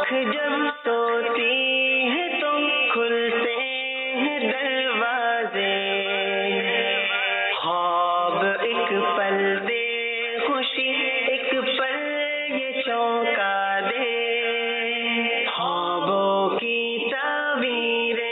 جب سوتی ہے تو کھلتے ہیں دروازے، خواب ایک پل دے خوشی، ایک پل یہ چونکا دے، خوابوں کی تعبیریں۔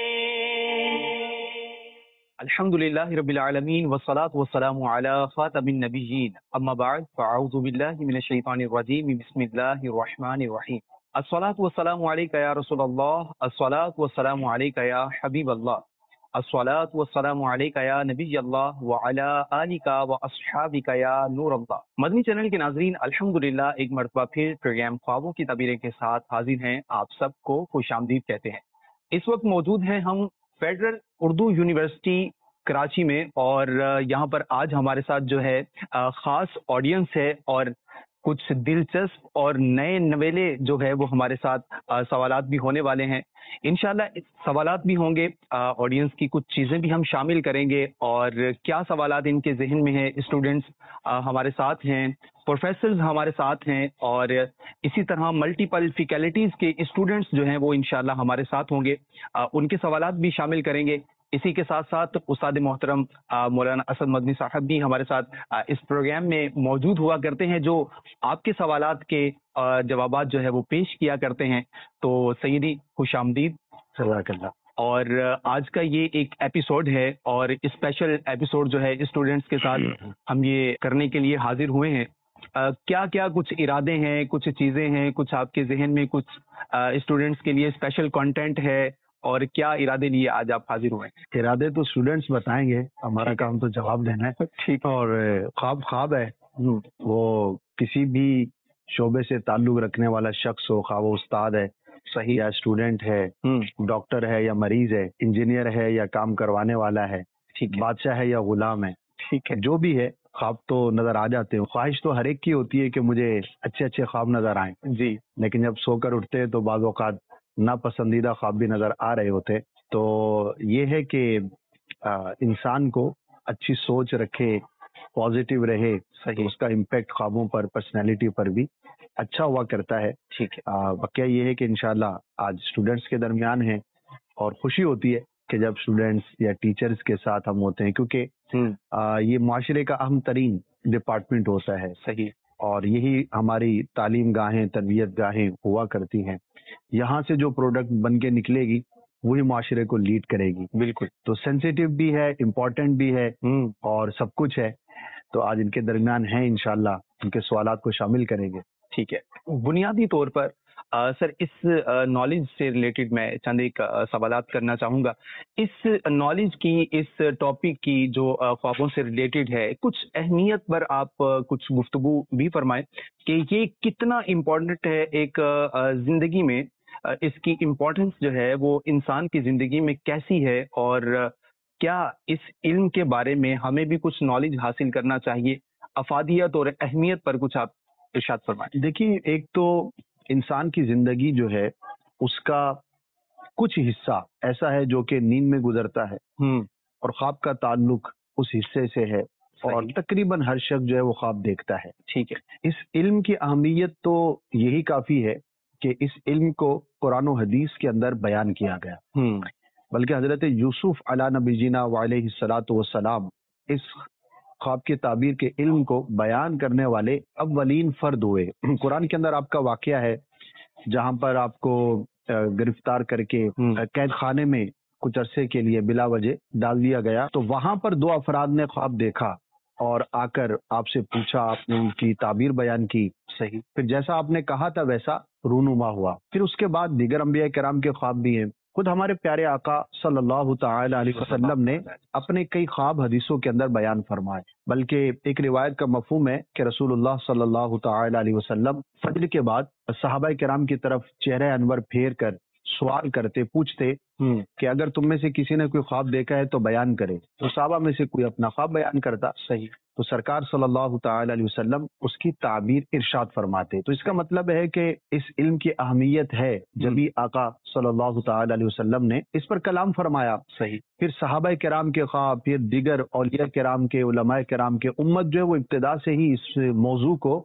الحمدللہ رب العالمین والصلاة والسلام علی خاتم النبیین، اما بعد فاعوذ باللہ من الشیطان الرجیم، بسم اللہ الرحمن الرحیم۔ الصلاة والسلام علیک یا رسول اللہ، الصلاة والسلام علیک یا حبیب اللہ، الصلاة والسلام علیک یا نبی اللہ وعلی آلک واصحابک یا نور اللہ۔ مدنی چینل کے ناظرین، الحمدللہ ایک مرتبہ پھر پروگرام خوابوں کی تعبیریں کے ساتھ حاضر ہیں، آپ سب کو خوش آمدید کہتے ہیں۔ اس وقت موجود ہیں ہم فیڈرل اردو یونیورسٹی کراچی میں، اور یہاں پر آج ہمارے ساتھ جو ہے خاص آڈینس ہے، اور کچھ دلچسپ اور نئے نویلے جو ہے وہ ہمارے ساتھ سوالات بھی ہونے والے ہیں انشاءاللہ۔ سوالات بھی ہوں گے، آڈینس کی کچھ چیزیں بھی ہم شامل کریں گے، اور کیا سوالات ان کے ذہن میں ہیں۔ اسٹوڈنٹس ہمارے ساتھ ہیں، پروفیسرز ہمارے ساتھ ہیں، اور اسی طرح ملٹیپل فیکلٹیز کے اسٹوڈنٹس جو ہیں وہ انشاءاللہ ہمارے ساتھ ہوں گے، ان کے سوالات بھی شامل کریں گے۔ اسی کے ساتھ ساتھ استاد محترم مولانا اسد مدنی صاحب بھی ہمارے ساتھ اس پروگرام میں موجود ہوا کرتے ہیں، جو آپ کے سوالات کے جوابات جو ہے وہ پیش کیا کرتے ہیں۔ تو سیدی خوش آمدید، جزاک اللہ۔ اور آج کا یہ ایک ایپیسوڈ ہے، اور اسپیشل ایپیسوڈ جو ہے اسٹوڈنٹس کے ساتھ ہم یہ کرنے کے لیے حاضر ہوئے ہیں۔ کیا کیا کچھ ارادے ہیں، کچھ چیزیں ہیں، کچھ آپ کے ذہن میں کچھ اسٹوڈنٹس کے لیے اسپیشل کنٹینٹ ہے، اور کیا ارادے لیے آج آپ حاضر ہوئے ہیں؟ ارادے تو اسٹوڈنٹس بتائیں گے، ہمارا کام تو جواب دینا ہے۔ ٹھیک، اور خواب ہے، وہ کسی بھی شعبے سے تعلق رکھنے والا شخص ہو، خواہ وہ استاد ہے صحیح، یا اسٹوڈنٹ ہے، ڈاکٹر ہے یا مریض ہے، انجینئر ہے یا کام کروانے والا ہے، بادشاہ ہے یا غلام ہے، ٹھیک ہے، جو بھی ہے خواب تو نظر آ جاتے ہیں۔ خواہش تو ہر ایک کی ہوتی ہے کہ مجھے اچھے اچھے خواب نظر آئیں، جی، لیکن جب سو کر اٹھتے ہیں تو بعض اوقات ناپسندیدہ خواب بھی نظر آ رہے ہوتے۔ تو یہ ہے کہ انسان کو اچھی سوچ رکھے، پازیٹیو رہے، تو اس کا امپیکٹ خوابوں پر، پرسنالٹی پر بھی اچھا ہوا کرتا ہے۔ ٹھیک ہے، واقعہ یہ ہے کہ انشاءاللہ آج اسٹوڈنٹس کے درمیان ہیں، اور خوشی ہوتی ہے کہ جب اسٹوڈنٹس یا ٹیچرز کے ساتھ ہم ہوتے ہیں، کیونکہ یہ معاشرے کا اہم ترین ڈپارٹمنٹ ہوتا ہے۔ صحیح، اور یہی ہماری تعلیم گاہیں، تربیت گاہیں ہوا کرتی ہیں۔ یہاں سے جو پروڈکٹ بن کے نکلے گی وہی معاشرے کو لیڈ کرے گی۔ بالکل، تو سینسیٹیو بھی ہے، امپورٹنٹ بھی ہے، اور سب کچھ ہے۔ تو آج ان کے درمیان ہیں، انشاءاللہ ان کے سوالات کو شامل کریں گے۔ ٹھیک ہے۔ بنیادی طور پر سر اس نالج سے ریلیٹڈ میں چند ایک سوالات کرنا چاہوں گا۔ اس نالج کی، اس ٹاپک کی جو خوابوں سے ریلیٹڈ ہے، کچھ اہمیت پر آپ کچھ گفتگو بھی فرمائیں کہ یہ کتنا امپورٹنٹ ہے ایک زندگی میں، اس کی امپورٹنس جو ہے وہ انسان کی زندگی میں کیسی ہے، اور کیا اس علم کے بارے میں ہمیں بھی کچھ نالج حاصل کرنا چاہیے؟ افادیت اور اہمیت پر کچھ آپ ارشاد فرمائیں۔ دیکھیے، ایک تو انسان کی زندگی جو ہے اس کا کچھ حصہ ایسا ہے جو کہ نیند میں گزرتا ہے، اور خواب کا تعلق اس حصے سے ہے، اور تقریباً ہر شخص جو ہے وہ خواب دیکھتا ہے۔ ٹھیک ہے، اس علم کی اہمیت تو یہی کافی ہے کہ اس علم کو قرآن و حدیث کے اندر بیان کیا گیا، بلکہ حضرت یوسف علیہ نبی جینا علیہ الصلاۃ والسلام اس خواب کی تعبیر کے علم کو بیان کرنے والے اولین فرد ہوئے۔ قرآن کے اندر آپ کا واقعہ ہے جہاں پر آپ کو گرفتار کر کے قید خانے میں کچھ عرصے کے لیے بلا وجہ ڈال دیا گیا، تو وہاں پر دو افراد نے خواب دیکھا اور آ کر آپ سے پوچھا، آپ نے ان کی تعبیر بیان کی، صحیح، پھر جیسا آپ نے کہا تھا ویسا رونما ہوا۔ پھر اس کے بعد دیگر انبیاء کرام کے خواب بھی ہیں۔ خود ہمارے پیارے آقا صلی اللہ تعالی علیہ وسلم نے اپنے کئی خواب حدیثوں کے اندر بیان فرمائے، بلکہ ایک روایت کا مفہوم ہے کہ رسول اللہ صلی اللہ تعالی علیہ وسلم فجر کے بعد صحابہ کرام کی طرف چہرہ انور پھیر کر سوال کرتے، پوچھتے کہ اگر تم میں سے کسی نے کوئی خواب دیکھا ہے تو بیان کرے، تو صحابہ میں سے کوئی اپنا خواب بیان کرتا، صحیح، تو سرکار صلی اللہ تعالی علیہ وسلم اس کی تعبیر ارشاد فرماتے۔ تو اس کا مطلب ہے کہ اس علم کی اہمیت ہے، جبھی آقا صلی اللہ تعالی علیہ وسلم نے اس پر کلام فرمایا، صحیح، پھر صحابہ کرام کے خواب، پھر دیگر اولیاء کرام کے، علماء کرام کے، امت جو ہے وہ ابتدا سے ہی اس موضوع کو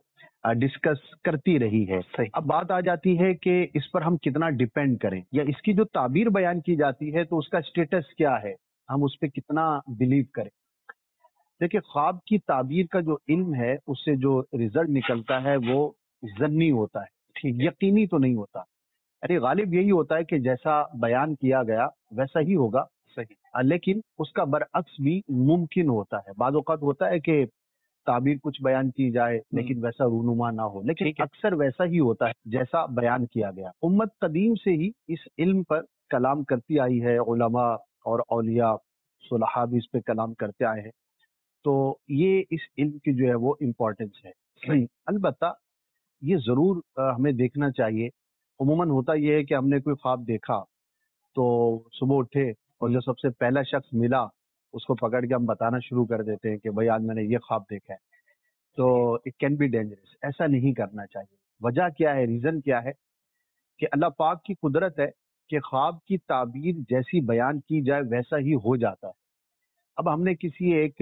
ڈسکس کرتی رہی ہے. اب بات آ جاتی ہے کہ اس پر ہم کتنا ڈیپینڈ کریں, یا اس کی جو تعبیر بیان کی جاتی ہے تو اس کا اسٹیٹس کیا ہے, ہم اس پہ کتنا بلیو کریں. دیکھیں, خواب کی تعبیر کا جو علم ہے اس سے جو ریزلٹ نکلتا ہے وہ ضمنی ہوتا ہے, یقینی تو نہیں ہوتا. ارے غالب یہی ہوتا ہے کہ جیسا بیان کیا گیا ویسا ہی ہوگا, لیکن اس کا برعکس بھی ممکن ہوتا ہے. بعض اوقات ہوتا ہے کہ تعبیر کچھ بیان کی جائے لیکن ویسا رونما نہ ہو, لیکن اکثر ویسا ہی ہوتا ہے جیسا بیان کیا گیا. امت قدیم سے ہی اس علم پر کلام کرتی آئی ہے, علماء اور اولیاء صلحاء بھی اس پہ کلام کرتے آئے ہیں. تو یہ اس علم کی جو ہے وہ امپورٹنس ہے. البتہ یہ ضرور ہمیں دیکھنا چاہیے. عموماً ہوتا یہ ہے کہ ہم نے کوئی خواب دیکھا تو صبح اٹھے اور جو سب سے پہلا شخص ملا اس کو پکڑ کے ہم بتانا شروع کر دیتے ہیں کہ بھائی آج میں نے یہ خواب دیکھا ہے. تو اٹ کین بی ڈینجرس. ایسا نہیں کرنا چاہیے. وجہ کیا ہے, ریزن کیا ہے کہ اللہ پاک کی قدرت ہے کہ خواب کی تعبیر جیسی بیان کی جائے ویسا ہی ہو جاتا ہے. اب ہم نے کسی ایک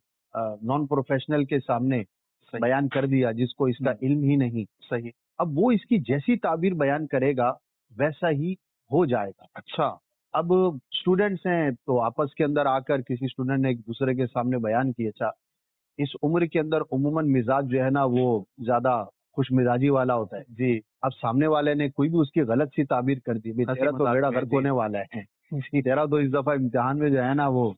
نان پروفیشنل کے سامنے بیان کر دیا جس کو اس کا علم ہی نہیں, اب وہ اس کی جیسی تعبیر بیان کرے گا ویسا ہی ہو جائے گا. اچھا, اب اسٹوڈنٹس ہیں تو آپس کے اندر آ کر کسی اسٹوڈنٹ نے ایک دوسرے کے سامنے بیان کیا. اچھا, اس عمر کے اندر عموماً مزاج جو ہے نا وہ زیادہ خوش مزاجی والا ہوتا ہے. جی, اب سامنے والے نے کوئی بھی اس کی غلط سی تعبیر کر دی, تیرا تو بیڑا غرق ہونے والا ہے, تیرا تو اس دفعہ امتحان میں جو ہے نا وہ,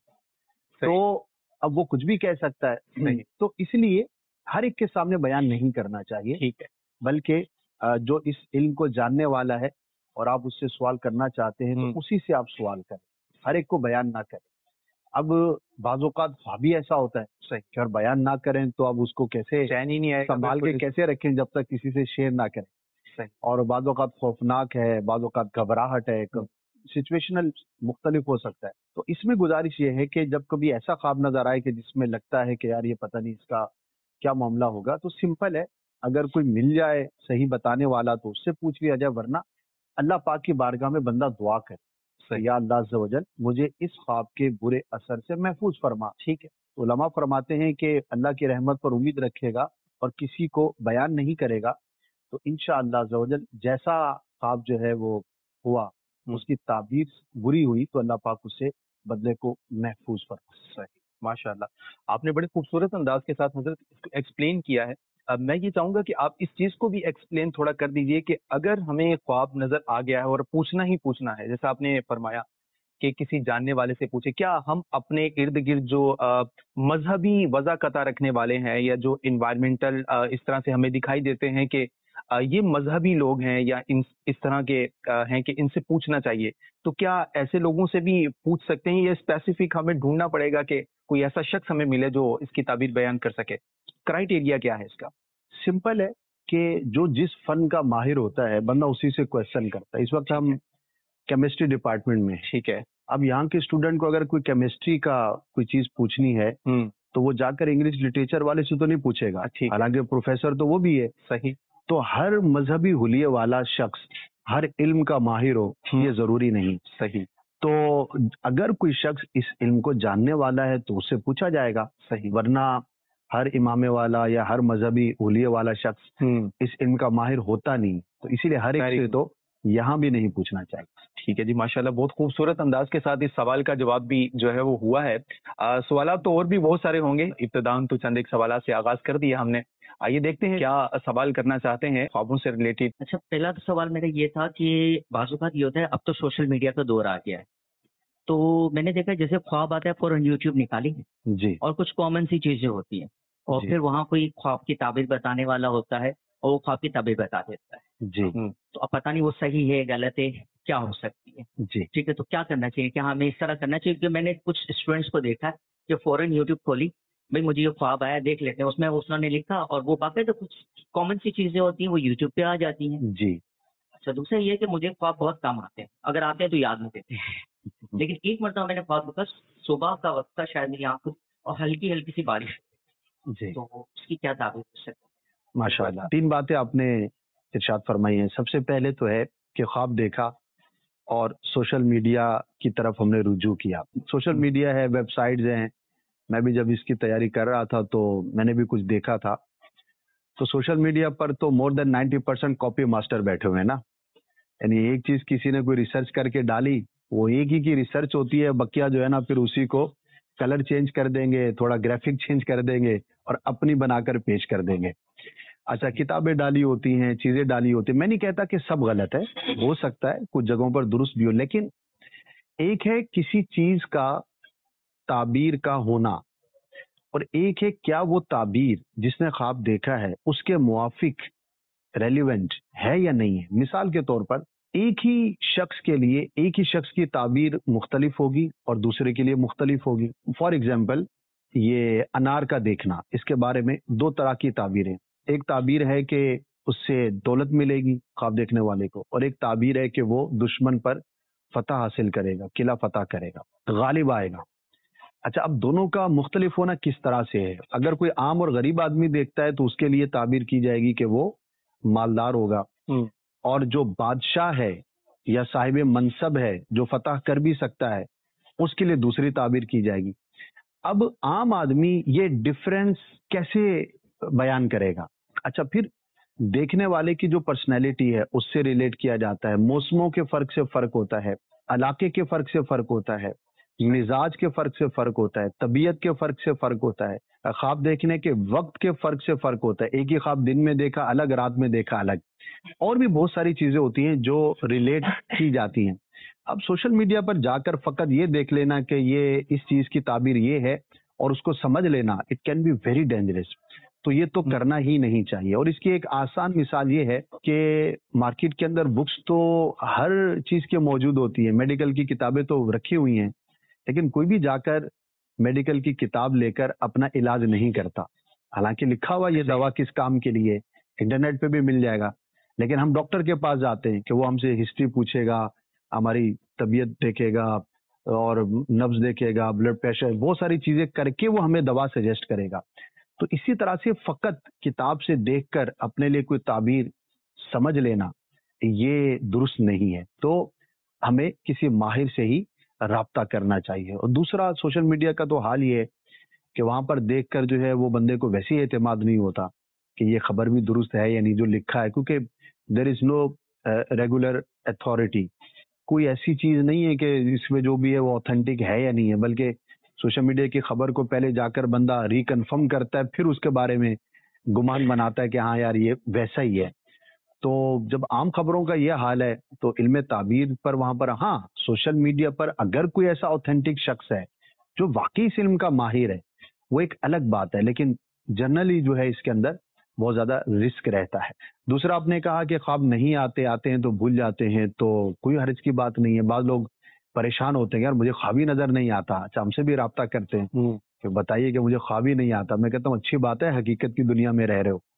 تو اب وہ کچھ بھی کہہ سکتا ہے. تو اس لیے ہر ایک کے سامنے بیان نہیں کرنا چاہیے. ٹھیک ہے, بلکہ جو اس علم کو جاننے والا ہے اور آپ اس سے سوال کرنا چاہتے ہیں تو اسی سے آپ سوال کریں, ہر ایک کو بیان نہ کریں. اب بعض اوقات خوابی ایسا ہوتا ہے کہ اگر بیان نہ کریں تو اب اس کو کیسے چین ہی نہیں آئے, سنبھال کے کیسے رکھیں جب تک کسی سے شیئر نہ کریں. اور بعض اوقات خوفناک ہے, بعض اوقات گھبراہٹ ہے, سچویشنل مختلف ہو سکتا ہے. تو اس میں گزارش یہ ہے کہ جب کبھی ایسا خواب نظر آئے کہ جس میں لگتا ہے کہ یار یہ پتہ نہیں اس کا کیا معاملہ ہوگا, تو سمپل ہے, اگر کوئی مل جائے صحیح بتانے والا تو اس سے پوچھ لیا جائے, ورنہ اللہ پاک کی بارگاہ میں بندہ دعا کرے, یا اللہ عز و جل مجھے اس خواب کے برے اثر سے محفوظ فرما. ٹھیک ہے, علماء فرماتے ہیں کہ اللہ کی رحمت پر امید رکھے گا اور کسی کو بیان نہیں کرے گا تو انشاءاللہ عز و جل جیسا خواب جو ہے وہ ہوا, اس کی تعبیر بری ہوئی تو اللہ پاک اسے بدلے کو محفوظ فرما. صحیح, ماشاء اللہ, آپ نے بڑے خوبصورت انداز کے ساتھ حضرت ایکسپلین کیا ہے. اب میں یہ چاہوں گا کہ آپ اس چیز کو بھی ایکسپلین تھوڑا کر دیجئے کہ اگر ہمیں خواب نظر آ گیا ہے اور پوچھنا ہی پوچھنا ہے, جیسا آپ نے فرمایا کہ کسی جاننے والے سے پوچھے, کیا ہم اپنے ارد گرد جو مذہبی وضاقتہ رکھنے والے ہیں یا جو انوائرمنٹل اس طرح سے ہمیں دکھائی دیتے ہیں کہ یہ مذہبی لوگ ہیں یا اس طرح کے ہیں کہ ان سے پوچھنا چاہیے, تو کیا ایسے لوگوں سے بھی پوچھ سکتے ہیں یا اسپیسیفک ہمیں ڈھونڈنا پڑے گا کہ کوئی ایسا شخص ہمیں ملے جو اس کی تعبیر بیان کر سکے؟ کرائیٹیریا کیا ہے اس کا؟ سمپل ہے کہ جو جس فن کا ماہر ہوتا ہے بندہ اسی سے کویشچن کرتا ہے. اس وقت ہم کیمسٹری ڈپارٹمنٹ میں, ٹھیک ہے, اب یہاں کے اسٹوڈنٹ کو اگر کوئی کیمسٹری کا کوئی چیز پوچھنی ہے تو وہ جا کر انگلش لٹریچر والے سے تو نہیں پوچھے گا, حالانکہ پروفیسر تو وہ بھی ہے. صحیح, تو ہر مذہبی حلیے والا شخص ہر علم کا ماہر ہو یہ ضروری نہیں. صحیح, تو اگر کوئی شخص اس علم کو جاننے والا ہے تو اس سے پوچھا جائے گا. صحیح, ورنہ ہر امام والا یا ہر مذہبی حلیے والا شخص اس علم کا ماہر ہوتا نہیں, تو اسی لیے ہر ایک سے تو یہاں بھی نہیں پوچھنا چاہیے. ٹھیک ہے جی, ماشاءاللہ, بہت خوبصورت انداز کے ساتھ اس سوال کا جواب بھی جو ہے وہ ہوا ہے. سوالات تو اور بھی بہت سارے ہوں گے, ابتداً تو چند ایک سوالات سے آغاز کر دیا ہم نے. آئیے دیکھتے ہیں کیا سوال کرنا چاہتے ہیں خوابوں سے ریلیٹڈ. اچھا, پہلا تو سوال میرا یہ تھا کہ بعض اوقات یہ ہوتا ہے اب تو سوشل میڈیا کا دور آ گیا ہے, تو میں نے دیکھا جیسے خواب آتا ہے فوراً یوٹیوب نکالی جی, اور کچھ کامن سی چیزیں ہوتی ہیں اور پھر وہاں کوئی خواب کی تعبیر بتانے والا ہوتا ہے اور وہ خواب کی تعبیر بتا دیتا ہے. جی, تو اب پتہ نہیں وہ صحیح ہے غلط ہے کیا ہو سکتی ہے. جی, ٹھیک ہے, تو کیا کرنا چاہیے, کیا ہمیں اس طرح کرنا چاہیے؟ کہ میں نے کچھ اسٹوڈینٹس کو دیکھا کہ فوراً یوٹیوب کھولی, بھائی مجھے یہ خواب آیا دیکھ لیتے ہیں, اس میں انہوں نے لکھا اور وہ باقاعدہ کچھ کامن سی چیزیں ہوتی ہیں وہ یوٹیوب پہ آ جاتی ہیں. جی. اچھا, دوسرا یہ کہ مجھے خواب بہت کم آتے ہیں, اگر آتے ہیں تو یاد نہیں دیتے ہیں. لیکن ایک مرتبہ میں نے خواب دیکھا, صبح کا وقت تھا شاید میری آنکھ اور ہلکی ہلکی سی بارش, جی, تو اس کی کیا تعبیر کر سکتے ہیں؟ ماشاء اللہ, 3 باتیں آپ نے ارشاد فرمائی ہیں. سب سے پہلے تو ہے کہ خواب دیکھا اور سوشل میڈیا کی طرف ہم نے رجوع کیا. سوشل میڈیا ہے, ویب سائٹس ہیں, میں بھی جب اس کی تیاری کر رہا تھا تو میں نے بھی کچھ دیکھا تھا. تو سوشل میڈیا پر تو مور دین 90% کاپی ماسٹر بیٹھے ہوئے ہیں نا. یعنی ایک چیز کسی نے کوئی ریسرچ کر کے ڈالی, وہ ایک ہی کی ریسرچ ہوتی ہے, بقیہ جو ہے نا پھر اسی کو کلر چینج کر دیں گے, تھوڑا گرافک چینج کر دیں گے اور اپنی بنا کر پیش کر دیں گے. اچھا, کتابیں ڈالی ہوتی ہیں, چیزیں ڈالی ہوتی ہیں. میں نہیں کہتا کہ سب غلط ہے, ہو سکتا ہے کچھ جگہوں پر درست بھی ہو, لیکن ایک ہے کسی چیز کا تعبیر کا ہونا, اور ایک ہے کیا وہ تعبیر جس نے خواب دیکھا ہے اس کے موافق ریلیونٹ ہے یا نہیں ہے. مثال کے طور پر ایک ہی شخص کے لیے ایک ہی شخص کی تعبیر مختلف ہوگی اور دوسرے کے لیے مختلف ہوگی. فار ایگزامپل, یہ انار کا دیکھنا, اس کے بارے میں دو طرح کی تعبیریں. ایک تعبیر ہے کہ اس سے دولت ملے گی خواب دیکھنے والے کو, اور ایک تعبیر ہے کہ وہ دشمن پر فتح حاصل کرے گا, قلعہ فتح کرے گا, غالب آئے گا. اچھا, اب دونوں کا مختلف ہونا کس طرح سے ہے؟ اگر کوئی عام اور غریب آدمی دیکھتا ہے تو اس کے لیے تعبیر کی جائے گی کہ وہ مالدار ہوگا, اور جو بادشاہ ہے یا صاحب منصب ہے جو فتح کر بھی سکتا ہے اس کے لیے دوسری تعبیر کی جائے گی. اب عام آدمی یہ ڈفرینس کیسے بیان کرے گا؟ اچھا, پھر دیکھنے والے کی جو پرسنالٹی ہے اس سے ریلیٹ کیا جاتا ہے, موسموں کے فرق سے فرق ہوتا ہے, علاقے کے فرق سے فرق ہوتا ہے, مزاج کے فرق سے فرق ہوتا ہے, طبیعت کے فرق سے فرق ہوتا ہے, خواب دیکھنے کے وقت کے فرق سے فرق ہوتا ہے. ایک ہی خواب دن میں دیکھا الگ, رات میں دیکھا الگ, اور بھی بہت ساری چیزیں ہوتی ہیں جو ریلیٹ کی جاتی ہیں. اب سوشل میڈیا پر جا کر فقط یہ دیکھ لینا کہ یہ اس چیز کی تعبیر یہ ہے اور اس کو سمجھ لینا, it can be very dangerous. تو یہ تو کرنا ہی نہیں چاہیے. اور اس کی ایک آسان مثال یہ ہے کہ مارکیٹ کے اندر بکس تو ہر چیز کے موجود ہوتی ہیں, میڈیکل کی کتابیں تو رکھی ہوئی ہیں, لیکن کوئی بھی جا کر میڈیکل کی کتاب لے کر اپنا علاج نہیں کرتا. حالانکہ لکھا ہوا یہ دوا کس کام کے لیے, انٹرنیٹ پہ بھی مل جائے گا, لیکن ہم ڈاکٹر کے پاس جاتے ہیں کہ وہ ہم سے ہسٹری پوچھے گا, ہماری طبیعت دیکھے گا اور نبض دیکھے گا, بلڈ پریشر, بہت ساری چیزیں کر کے وہ ہمیں دوا سجیسٹ کرے گا. تو اسی طرح سے فقط کتاب سے دیکھ کر اپنے لیے کوئی تعبیر سمجھ لینا یہ درست نہیں ہے. تو ہمیں کسی ماہر سے ہی رابطہ کرنا چاہیے. اور دوسرا, سوشل میڈیا کا تو حال یہ ہے کہ وہاں پر دیکھ کر جو ہے وہ بندے کو ویسے ہی اعتماد نہیں ہوتا کہ یہ خبر بھی درست ہے یا نہیں جو لکھا ہے, کیونکہ دیر از نو ریگولر اتھارٹی. کوئی ایسی چیز نہیں ہے کہ اس میں جو بھی ہے وہ اوتھینٹک ہے یا نہیں ہے, بلکہ سوشل میڈیا کی خبر کو پہلے جا کر بندہ ریکنفرم کرتا ہے, پھر اس کے بارے میں گمان بناتا ہے کہ ہاں یار یہ ویسا ہی ہے. تو جب عام خبروں کا یہ حال ہے تو علم تعبیر پر وہاں پر, ہاں سوشل میڈیا پر اگر کوئی ایسا اوتھینٹک شخص ہے جو واقعی اس علم کا ماہر ہے وہ ایک الگ بات ہے, لیکن جنرلی جو ہے اس کے اندر بہت زیادہ رسک رہتا ہے. دوسرا, آپ نے کہا کہ خواب نہیں آتے ہیں تو بھول جاتے ہیں, تو کوئی حرج کی بات نہیں ہے. بعض لوگ پریشان ہوتے ہیں, یار مجھے خواب ہی نظر نہیں آتا. اچھا, ہم سے بھی رابطہ کرتے ہیں کہ بتائیے کہ مجھے خواب ہی نہیں آتا. میں کہتا ہوں اچھی بات ہے, حقیقت کی دنیا میں رہ رہے ہو.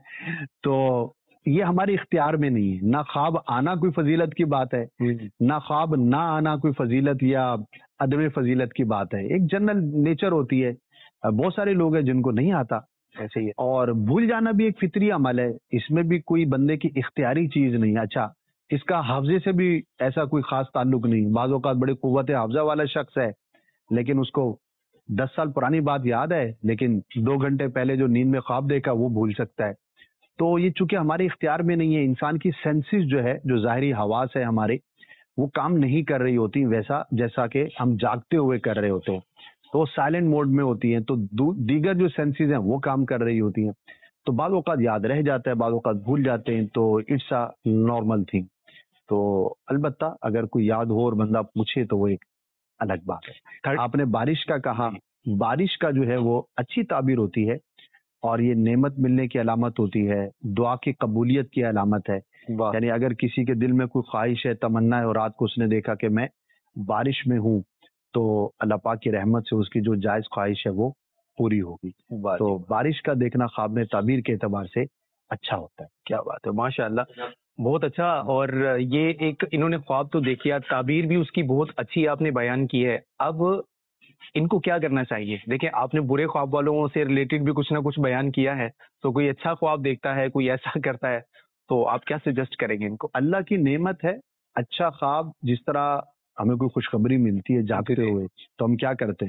تو یہ ہمارے اختیار میں نہیں ہے. نہ خواب آنا کوئی فضیلت کی بات ہے, نہ خواب نہ آنا کوئی فضیلت یا عدم فضیلت کی بات ہے. ایک جنرل نیچر ہوتی ہے. بہت سارے لوگ ہیں جن کو نہیں آتا ایسے ہی, اور بھول جانا بھی ایک فطری عمل ہے, اس میں بھی کوئی بندے کی اختیاری چیز نہیں. اچھا, اس کا حافظے سے بھی ایسا کوئی خاص تعلق نہیں. بعض اوقات بڑے قوت حافظہ والا شخص ہے لیکن اس کو 10 سال پرانی بات یاد ہے, لیکن 2 گھنٹے پہلے جو نیند میں خواب دیکھا وہ بھول سکتا ہے. تو یہ چونکہ ہمارے اختیار میں نہیں ہے, انسان کی سینسز جو ہے, جو ظاہری حواس ہے ہمارے, وہ کام نہیں کر رہی ہوتی ویسا جیسا کہ ہم جاگتے ہوئے کر رہے ہوتے ہیں. تو وہ سائلنٹ موڈ میں ہوتی ہیں, تو دیگر جو سینسز ہیں وہ کام کر رہی ہوتی ہیں. تو بعض اوقات یاد رہ جاتا ہے, بعض اوقات بھول جاتے ہیں, تو اٹس اے نارمل تھنگ. تو البتہ اگر کوئی یاد ہو اور بندہ پوچھے تو وہ ایک الگ بات ہے. آپ نے بارش کا کہا, بارش کا جو ہے وہ اچھی تعبیر ہوتی ہے اور یہ نعمت ملنے کی علامت ہوتی ہے, دعا کی قبولیت کی علامت ہے. یعنی اگر کسی کے دل میں کوئی خواہش ہے, تمنا ہے, اور رات کو اس نے دیکھا کہ میں بارش میں ہوں, تو اللہ پاک کی رحمت سے اس کی جو جائز خواہش ہے وہ پوری ہوگی. تو بارش کا دیکھنا خواب میں تعبیر کے اعتبار سے اچھا ہوتا ہے. کیا بات ہے, ماشاء اللہ, بہت اچھا. اور یہ ایک انہوں نے خواب تو دیکھا, تعبیر بھی اس کی بہت اچھی آپ نے بیان کی ہے. اب ان کو کیا کرنا چاہیے؟ دیکھیں, آپ نے برے خواب والوں سے ریلیٹڈ بھی کچھ نہ کچھ بیان کیا ہے, تو کوئی اچھا خواب دیکھتا ہے, کوئی ایسا کرتا ہے, تو آپ کیا سجیسٹ کریں گے ان کو؟ اللہ کی نعمت ہے اچھا خواب. جس طرح ہمیں کوئی خوشخبری ملتی ہے جاگتے ہوئے, تو ہم کیا کرتے ہیں,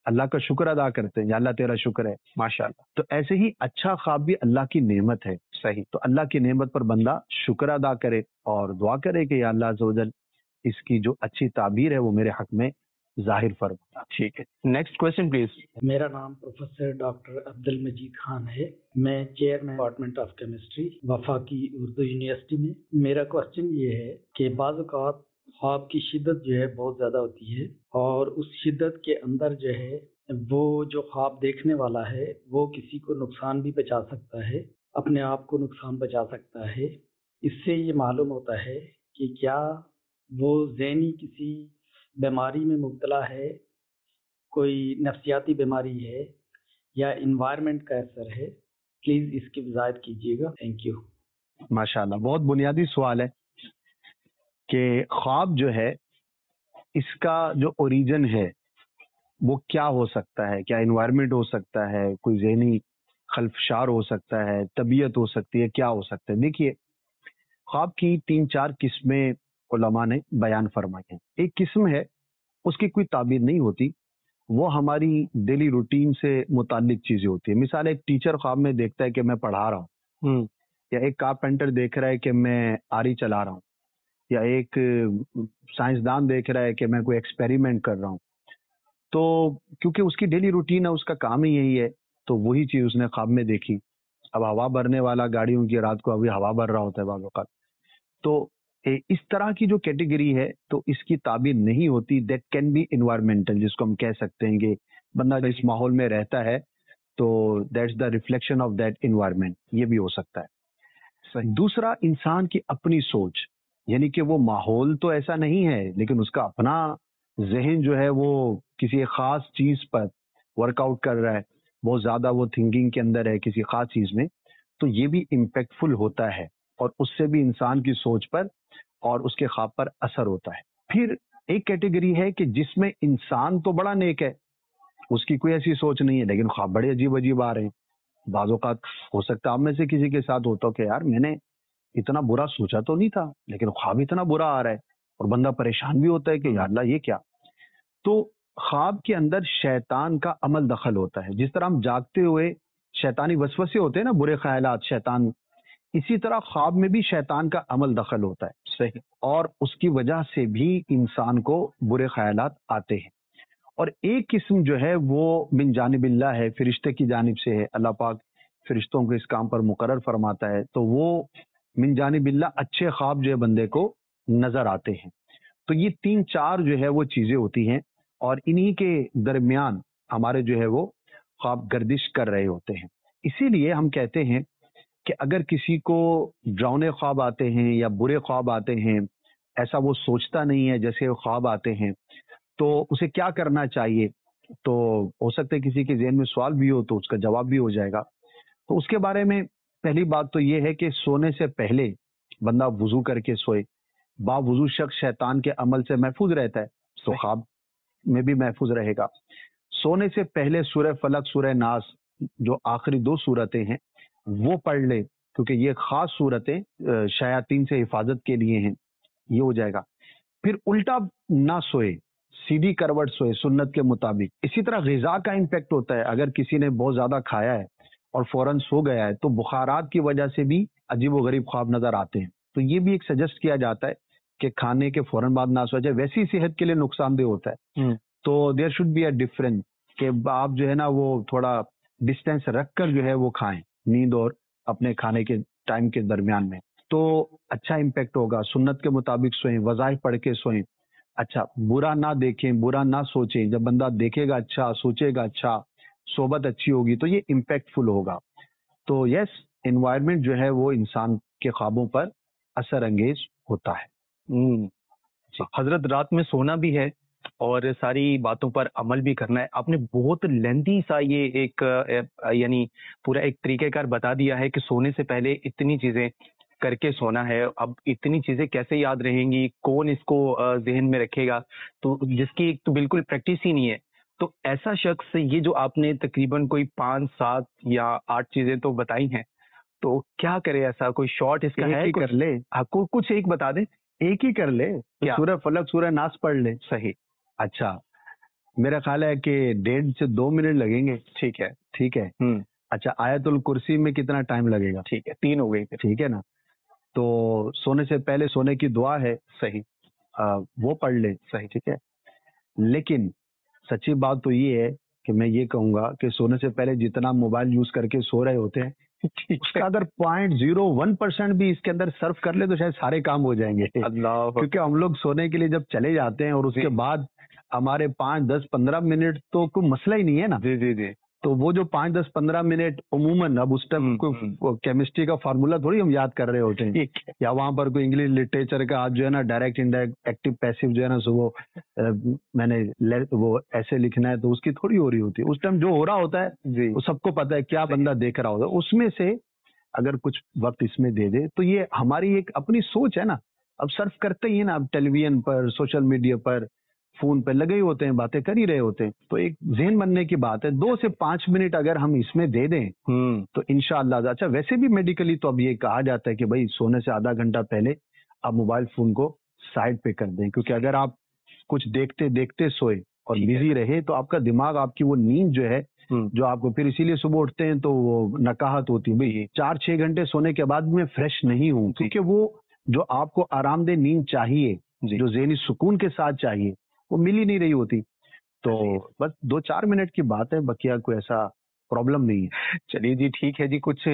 اللہ کا شکر ادا کرتے ہیں، یا اللہ تیرا شکر ہے ماشاءاللہ. تو ایسے ہی اچھا خواب بھی اللہ کی نعمت ہے. صحیح. تو اللہ کی نعمت پر بندہ شکر ادا کرے اور دعا کرے کہ یا اللہ عز و جل اس کی جو اچھی تعبیر ہے وہ میرے حق میں ظاہر فرما. ٹھیک ہے. Next question please. میرا نام پروفیسر ڈاکٹر عبد المجید خان ہے. میں چیئرمین ڈپارٹمنٹ آف کیمسٹری وفاقی اردو یونیورسٹی میں. میرا کوشچن یہ ہے کہ بعض اوقات خواب کی شدت جو ہے بہت زیادہ ہوتی ہے اور اس شدت کے اندر جو ہے وہ جو خواب دیکھنے والا ہے وہ کسی کو نقصان بھی پہنچا سکتا ہے، اپنے آپ کو نقصان پہنچا سکتا ہے. اس سے یہ معلوم ہوتا ہے کہ کیا وہ ذہنی کسی بیماری میں مبتلا ہے، کوئی نفسیاتی بیماری ہے یا انوائرمنٹ کا اثر ہے. پلیز اس کی وضاحت کیجیے گا. Thank you. ماشاءاللہ، بہت بنیادی سوال ہے کہ خواب جو ہے اس کا جو اوریجن ہے وہ کیا ہو سکتا ہے. کیا انوائرمنٹ ہو سکتا ہے، کوئی ذہنی خلفشار ہو سکتا ہے، طبیعت ہو سکتی ہے، کیا ہو سکتا ہے. دیکھیے، خواب کی 3-4 قسمیں علماء نے بیان فرمائی ہیں. ایک قسم ہے اس کی کوئی تعبیر نہیں ہوتی، وہ ہماری ڈیلی روٹین سے متعلق چیزیں ہوتی ہیں. مثال ایک ٹیچر خواب میں دیکھتا ہے کہ میں پڑھا رہا ہوں، یا ایک کارپینٹر دیکھ رہا ہے کہ میں آری چلا رہا ہوں، یا ایک سائنسدان دیکھ رہا ہے کہ میں کوئی ایکسپیریمنٹ کر رہا ہوں. تو کیونکہ اس کی ڈیلی روٹین ہے، اس کا کام ہی یہی ہے، تو وہی چیز اس نے خواب میں دیکھی. اب ہوا بھرنے والا گاڑیوں کی رات کو ابھی ہوا بھر رہا ہوتا ہے بعض اوقات. تو اس طرح کی جو کیٹیگری ہے تو اس کی تعبیر نہیں ہوتی. دیٹ کین بی انوائرمنٹل، جس کو ہم کہہ سکتے ہیں کہ بندہ جس ماحول میں رہتا ہے تو that's the reflection of that environment, یہ بھی ہو سکتا ہے. دوسرا، انسان کی اپنی سوچ، یعنی کہ وہ ماحول تو ایسا نہیں ہے لیکن اس کا اپنا ذہن جو ہے وہ کسی ایک خاص چیز پر ورک آؤٹ کر رہا ہے، بہت زیادہ وہ تھنکنگ کے اندر ہے کسی خاص چیز میں، تو یہ بھی امپیکٹ فل ہوتا ہے اور اس سے بھی انسان کی سوچ پر اور اس کے خواب پر اثر ہوتا ہے. پھر ایک کیٹیگری ہے کہ جس میں انسان تو بڑا نیک ہے، اس کی کوئی ایسی سوچ نہیں ہے لیکن خواب بڑے عجیب عجیب آ رہے ہیں. بعض اوقات ہو سکتا ہے آپ میں سے کسی کے ساتھ ہوتا ہو کہ یار میں نے اتنا برا سوچا تو نہیں تھا لیکن خواب اتنا برا آ رہا ہے، اور بندہ پریشان بھی ہوتا ہے کہ یا اللہ یہ کیا. تو خواب کے اندر شیطان کا عمل دخل ہوتا ہے. جس طرح ہم جاگتے ہوئے شیطانی وسوسے ہوتے ہیں نا، برے خیالات، شیطان، اسی طرح خواب میں بھی شیطان کا عمل دخل ہوتا ہے. صحیح. اور اس کی وجہ سے بھی انسان کو برے خیالات آتے ہیں. اور ایک قسم جو ہے وہ من جانب اللہ ہے، فرشتے کی جانب سے ہے. اللہ پاک فرشتوں کو اس کام پر مقرر فرماتا ہے، تو وہ من جانب اللہ اچھے خواب جو ہے بندے کو نظر آتے ہیں. تو یہ 3-4 جو ہے وہ چیزیں ہوتی ہیں اور انہی کے درمیان ہمارے جو ہے وہ خواب گردش کر رہے ہوتے ہیں. اسی لیے ہم کہتے ہیں کہ اگر کسی کو ڈراؤنے خواب آتے ہیں یا برے خواب آتے ہیں، ایسا وہ سوچتا نہیں ہے جیسے خواب آتے ہیں، تو اسے کیا کرنا چاہیے. تو ہو سکتا ہے کسی کے ذہن میں سوال بھی ہو تو اس کا جواب بھی ہو جائے گا. تو اس کے بارے میں پہلی بات تو یہ ہے کہ سونے سے پہلے بندہ وضو کر کے سوئے. با وضو شخص شیطان کے عمل سے محفوظ رہتا ہے تو خواب میں بھی محفوظ رہے گا. سونے سے پہلے سورہ فلق، سورہ ناس، جو آخری 2 صورتیں ہیں وہ پڑھ لے، کیونکہ یہ خاص صورتیں شیاطین سے حفاظت کے لیے ہیں، یہ ہو جائے گا. پھر الٹا نہ سوئے، سیدھی کروٹ سوئے سنت کے مطابق. اسی طرح غذا کا امپیکٹ ہوتا ہے. اگر کسی نے بہت زیادہ کھایا ہے اور فوراً سو گیا ہے تو بخارات کی وجہ سے بھی عجیب و غریب خواب نظر آتے ہیں. تو یہ بھی ایک سجیسٹ کیا جاتا ہے کہ کھانے کے فوراً بعد نہ سو جائے. ویسی صحت کے لیے نقصان دہ ہوتا ہے. تو there should be a difference کہ آپ جو ہے نا وہ تھوڑا ڈسٹینس رکھ کر جو ہے وہ کھائیں نیند اور اپنے کھانے کے ٹائم کے درمیان میں، تو اچھا امپیکٹ ہوگا. سنت کے مطابق سوئیں، وظائف پڑھ کے سوئیں. اچھا، برا نہ دیکھیں، برا نہ سوچیں. جب بندہ دیکھے گا اچھا، سوچے گا اچھا، صحبت اچھی ہوگی تو یہ امپیکٹ فل ہوگا. تو یس، انوائرمنٹ جو ہے وہ انسان کے خوابوں پر اثر انگیز ہوتا ہے. حضرت رات میں سونا بھی ہے اور ساری باتوں پر عمل بھی کرنا ہے. آپ نے بہت لینتھی سا یہ ایک یعنی پورا ایک طریقہ کار بتا دیا ہے کہ سونے سے پہلے اتنی چیزیں کر کے سونا ہے. اب اتنی چیزیں کیسے یاد رہیں گی، کون اس کو ذہن میں رکھے گا، تو جس کی ایک تو بالکل پریکٹس ہی نہیں ہے. تو ایسا شخص، یہ جو آپ نے تقریباً کوئی 5-7 یا 8 چیزیں تو بتائی ہیں، تو کیا کرے؟ ایسا کوئی شارٹ اس کا ہے؟ کر لے، آپ کو کچھ ایک بتا دیں. ایک ہی کر لے، سورہ فلق، سورہ ناس پڑھ لے. صحیح. اچھا، میرا خیال ہے کہ 1.5 سے 2 منٹ لگیں گے. ٹھیک ہے. ٹھیک ہے. اچھا آیت الکرسی میں کتنا ٹائم لگے گا؟ ٹھیک ہے 3 ہو گئی. ٹھیک ہے نا. تو سونے سے پہلے سونے کی دعا ہے. صحیح. وہ پڑھ لیں. صحیح. ٹھیک ہے. لیکن سچی بات تو یہ ہے کہ میں یہ کہوں گا کہ سونے سے پہلے جتنا موبائل یوز کر کے سو رہے ہوتے ہیں اس کا اگر 0.01% بھی اس کے اندر صرف کر لے تو شاید سارے کام ہو جائیں گے. اللہ. کیونکہ ہم لوگ سونے کے لیے جب چلے جاتے ہیں اور اس کے بعد ہمارے 5, 10, 15 منٹ تو کوئی مسئلہ ہی نہیں ہے نا. جی جی جی. تو وہ جو 5, 10, 15 منٹ عموماً اب اس ٹائم کیمسٹری کا فارمولا تھوڑی ہم یاد کر رہے ہوتے ہیں, یا وہاں پر کوئی انگلش لٹریچر کا جو ہے نا ڈائریکٹ انڈائریکٹ ایکٹیو پیسو جو ہے نا سو وہ میں نے وہ ایسے لکھنا ہے تو اس کی تھوڑی ہو رہی ہوتی ہے. اس ٹائم جو ہو رہا ہوتا ہے وہ سب کو پتا ہے, کیا بندہ دیکھ رہا ہوتا ہے. اس میں سے اگر کچھ وقت اس میں دے دے تو یہ ہماری ایک اپنی سوچ ہے نا. اب سرف کرتے ہی نا, اب ٹیلی ویژن پر, سوشل میڈیا پر, فون پہ لگے ہی ہوتے ہیں, باتیں کر ہی رہے ہوتے ہیں. تو ایک ذہن بننے کی بات ہے, 2 سے 5 منٹ اگر ہم اس میں دے دیں تو انشاءاللہ. اچھا ویسے بھی میڈیکلی تو اب یہ کہا جاتا ہے کہ بھائی سونے سے آدھا گھنٹہ پہلے آپ موبائل فون کو سائڈ پہ کر دیں, کیونکہ اگر آپ کچھ دیکھتے دیکھتے سوئے اور بزی رہے تو آپ کا دماغ, آپ کی وہ نیند جو ہے جو آپ کو پھر اسی لیے صبح اٹھتے ہیں تو وہ نکاہت ہوتی ہے بھائی 4-6 گھنٹے سونے کے بعد میں فریش نہیں ہوں, کیونکہ وہ جو آپ کو آرام دہ نیند چاہیے, جو ذہنی سکون کے ساتھ چاہیے, وہ مل ہی نہیں رہی ہوتی. تو بس 2-4 منٹ کی بات ہے, بقیہ کوئی ایسا پرابلم نہیں ہے. چلیے جی ٹھیک ہے جی. کچھ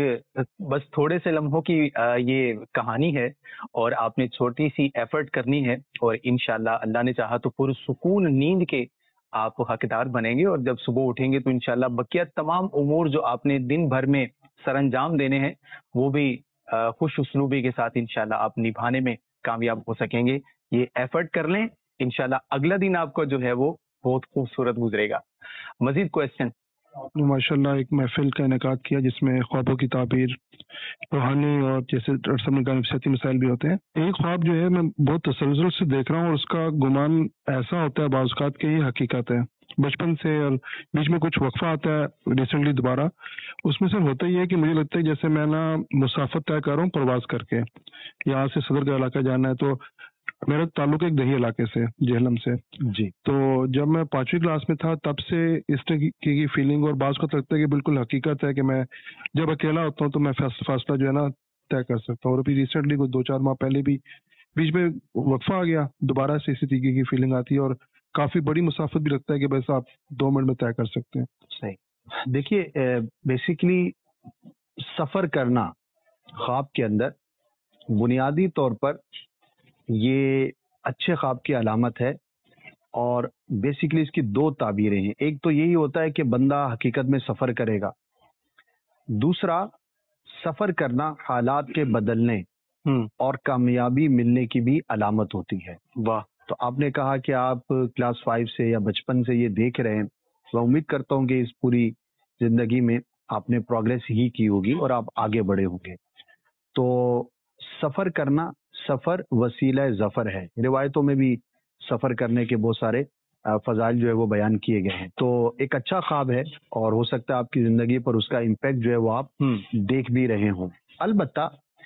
بس تھوڑے سے لمحوں کی یہ کہانی ہے اور آپ نے چھوٹی سی ایفرٹ کرنی ہے اور انشاءاللہ اللہ نے چاہا تو پرسکون نیند کے آپ حقدار بنیں گے, اور جب صبح اٹھیں گے تو انشاءاللہ بقیہ تمام امور جو آپ نے دن بھر میں سر انجام دینے ہیں وہ بھی خوش اسلوبی کے ساتھ انشاءاللہ آپ نبھانے میں کامیاب ہو سکیں گے. یہ ایفرٹ کر لیں, انشاءاللہ اگلا دن آپ کا جو ہے وہ بہت خوبصورت گزرے گا. مزید کوشچن؟ ماشاءاللہ ایک محفل کا انعقاد کیا جس میں خوابوں کی تعبیر, روحانی اور جیسے نفسیاتی مسائل بھی ہوتے ہیں. ایک خواب جو ہے میں بہت تسلسل سے دیکھ رہا ہوں اور اس کا گمان ایسا ہوتا ہے بعض اوقات کہ یہ حقیقت ہے. بچپن سے اور بیچ میں کچھ وقفہ آتا ہے ریسنٹلی دوبارہ. اس میں سر ہوتا ہی ہے کہ مجھے لگتا ہے جیسے میں نا مسافت طے کر رہا ہوں پرواز کر کے, یہاں سے صدر کا علاقہ جانا ہے. تو میرا تعلق ایک دیہی علاقے سے, جہلم سے. جی. تو جب میں 5ویں کلاس میں تھا تب سے اس طرح کی فیلنگ, اور بعض کو لگتا ہے کہ بالکل حقیقت ہے کہ میں جب اکیلا ہوتا ہوں تو میں فاصلہ جو ہے نا طے کر سکتا ہوں. اور ابھی ریسنٹلی کوئی 2-4 ماہ پہلے بھی بیچ میں وقفہ آ گیا, دوبارہ سے اسی طریقے کی فیلنگ آتی ہے اور کافی بڑی مسافت بھی لگتا ہے کہ بس آپ 2 منٹ میں طے کر سکتے ہیں. صحیح. دیکھیے بیسیکلی سفر کرنا خواب کے اندر بنیادی طور پر یہ اچھے خواب کی علامت ہے, اور بیسیکلی اس کی 2 تعبیریں ہیں. ایک تو یہی ہوتا ہے کہ بندہ حقیقت میں سفر کرے گا, دوسرا سفر کرنا حالات کے بدلنے اور کامیابی ملنے کی بھی علامت ہوتی ہے. واہ. تو آپ نے کہا کہ آپ کلاس 5 سے یا بچپن سے یہ دیکھ رہے ہیں, میں امید کرتا ہوں کہ اس پوری زندگی میں آپ نے پروگریس ہی کی ہوگی اور آپ آگے بڑھے ہوں گے. تو سفر کرنا, سفر وسیلہ ظفر ہے. روایتوں میں بھی سفر کرنے کے بہت سارے فضائل جو ہے وہ بیان کیے گئے ہیں. تو ایک اچھا خواب ہے اور ہو سکتا ہے آپ کی زندگی پر اس کا امپیکٹ جو ہے وہ آپ دیکھ بھی رہے ہوں. البتہ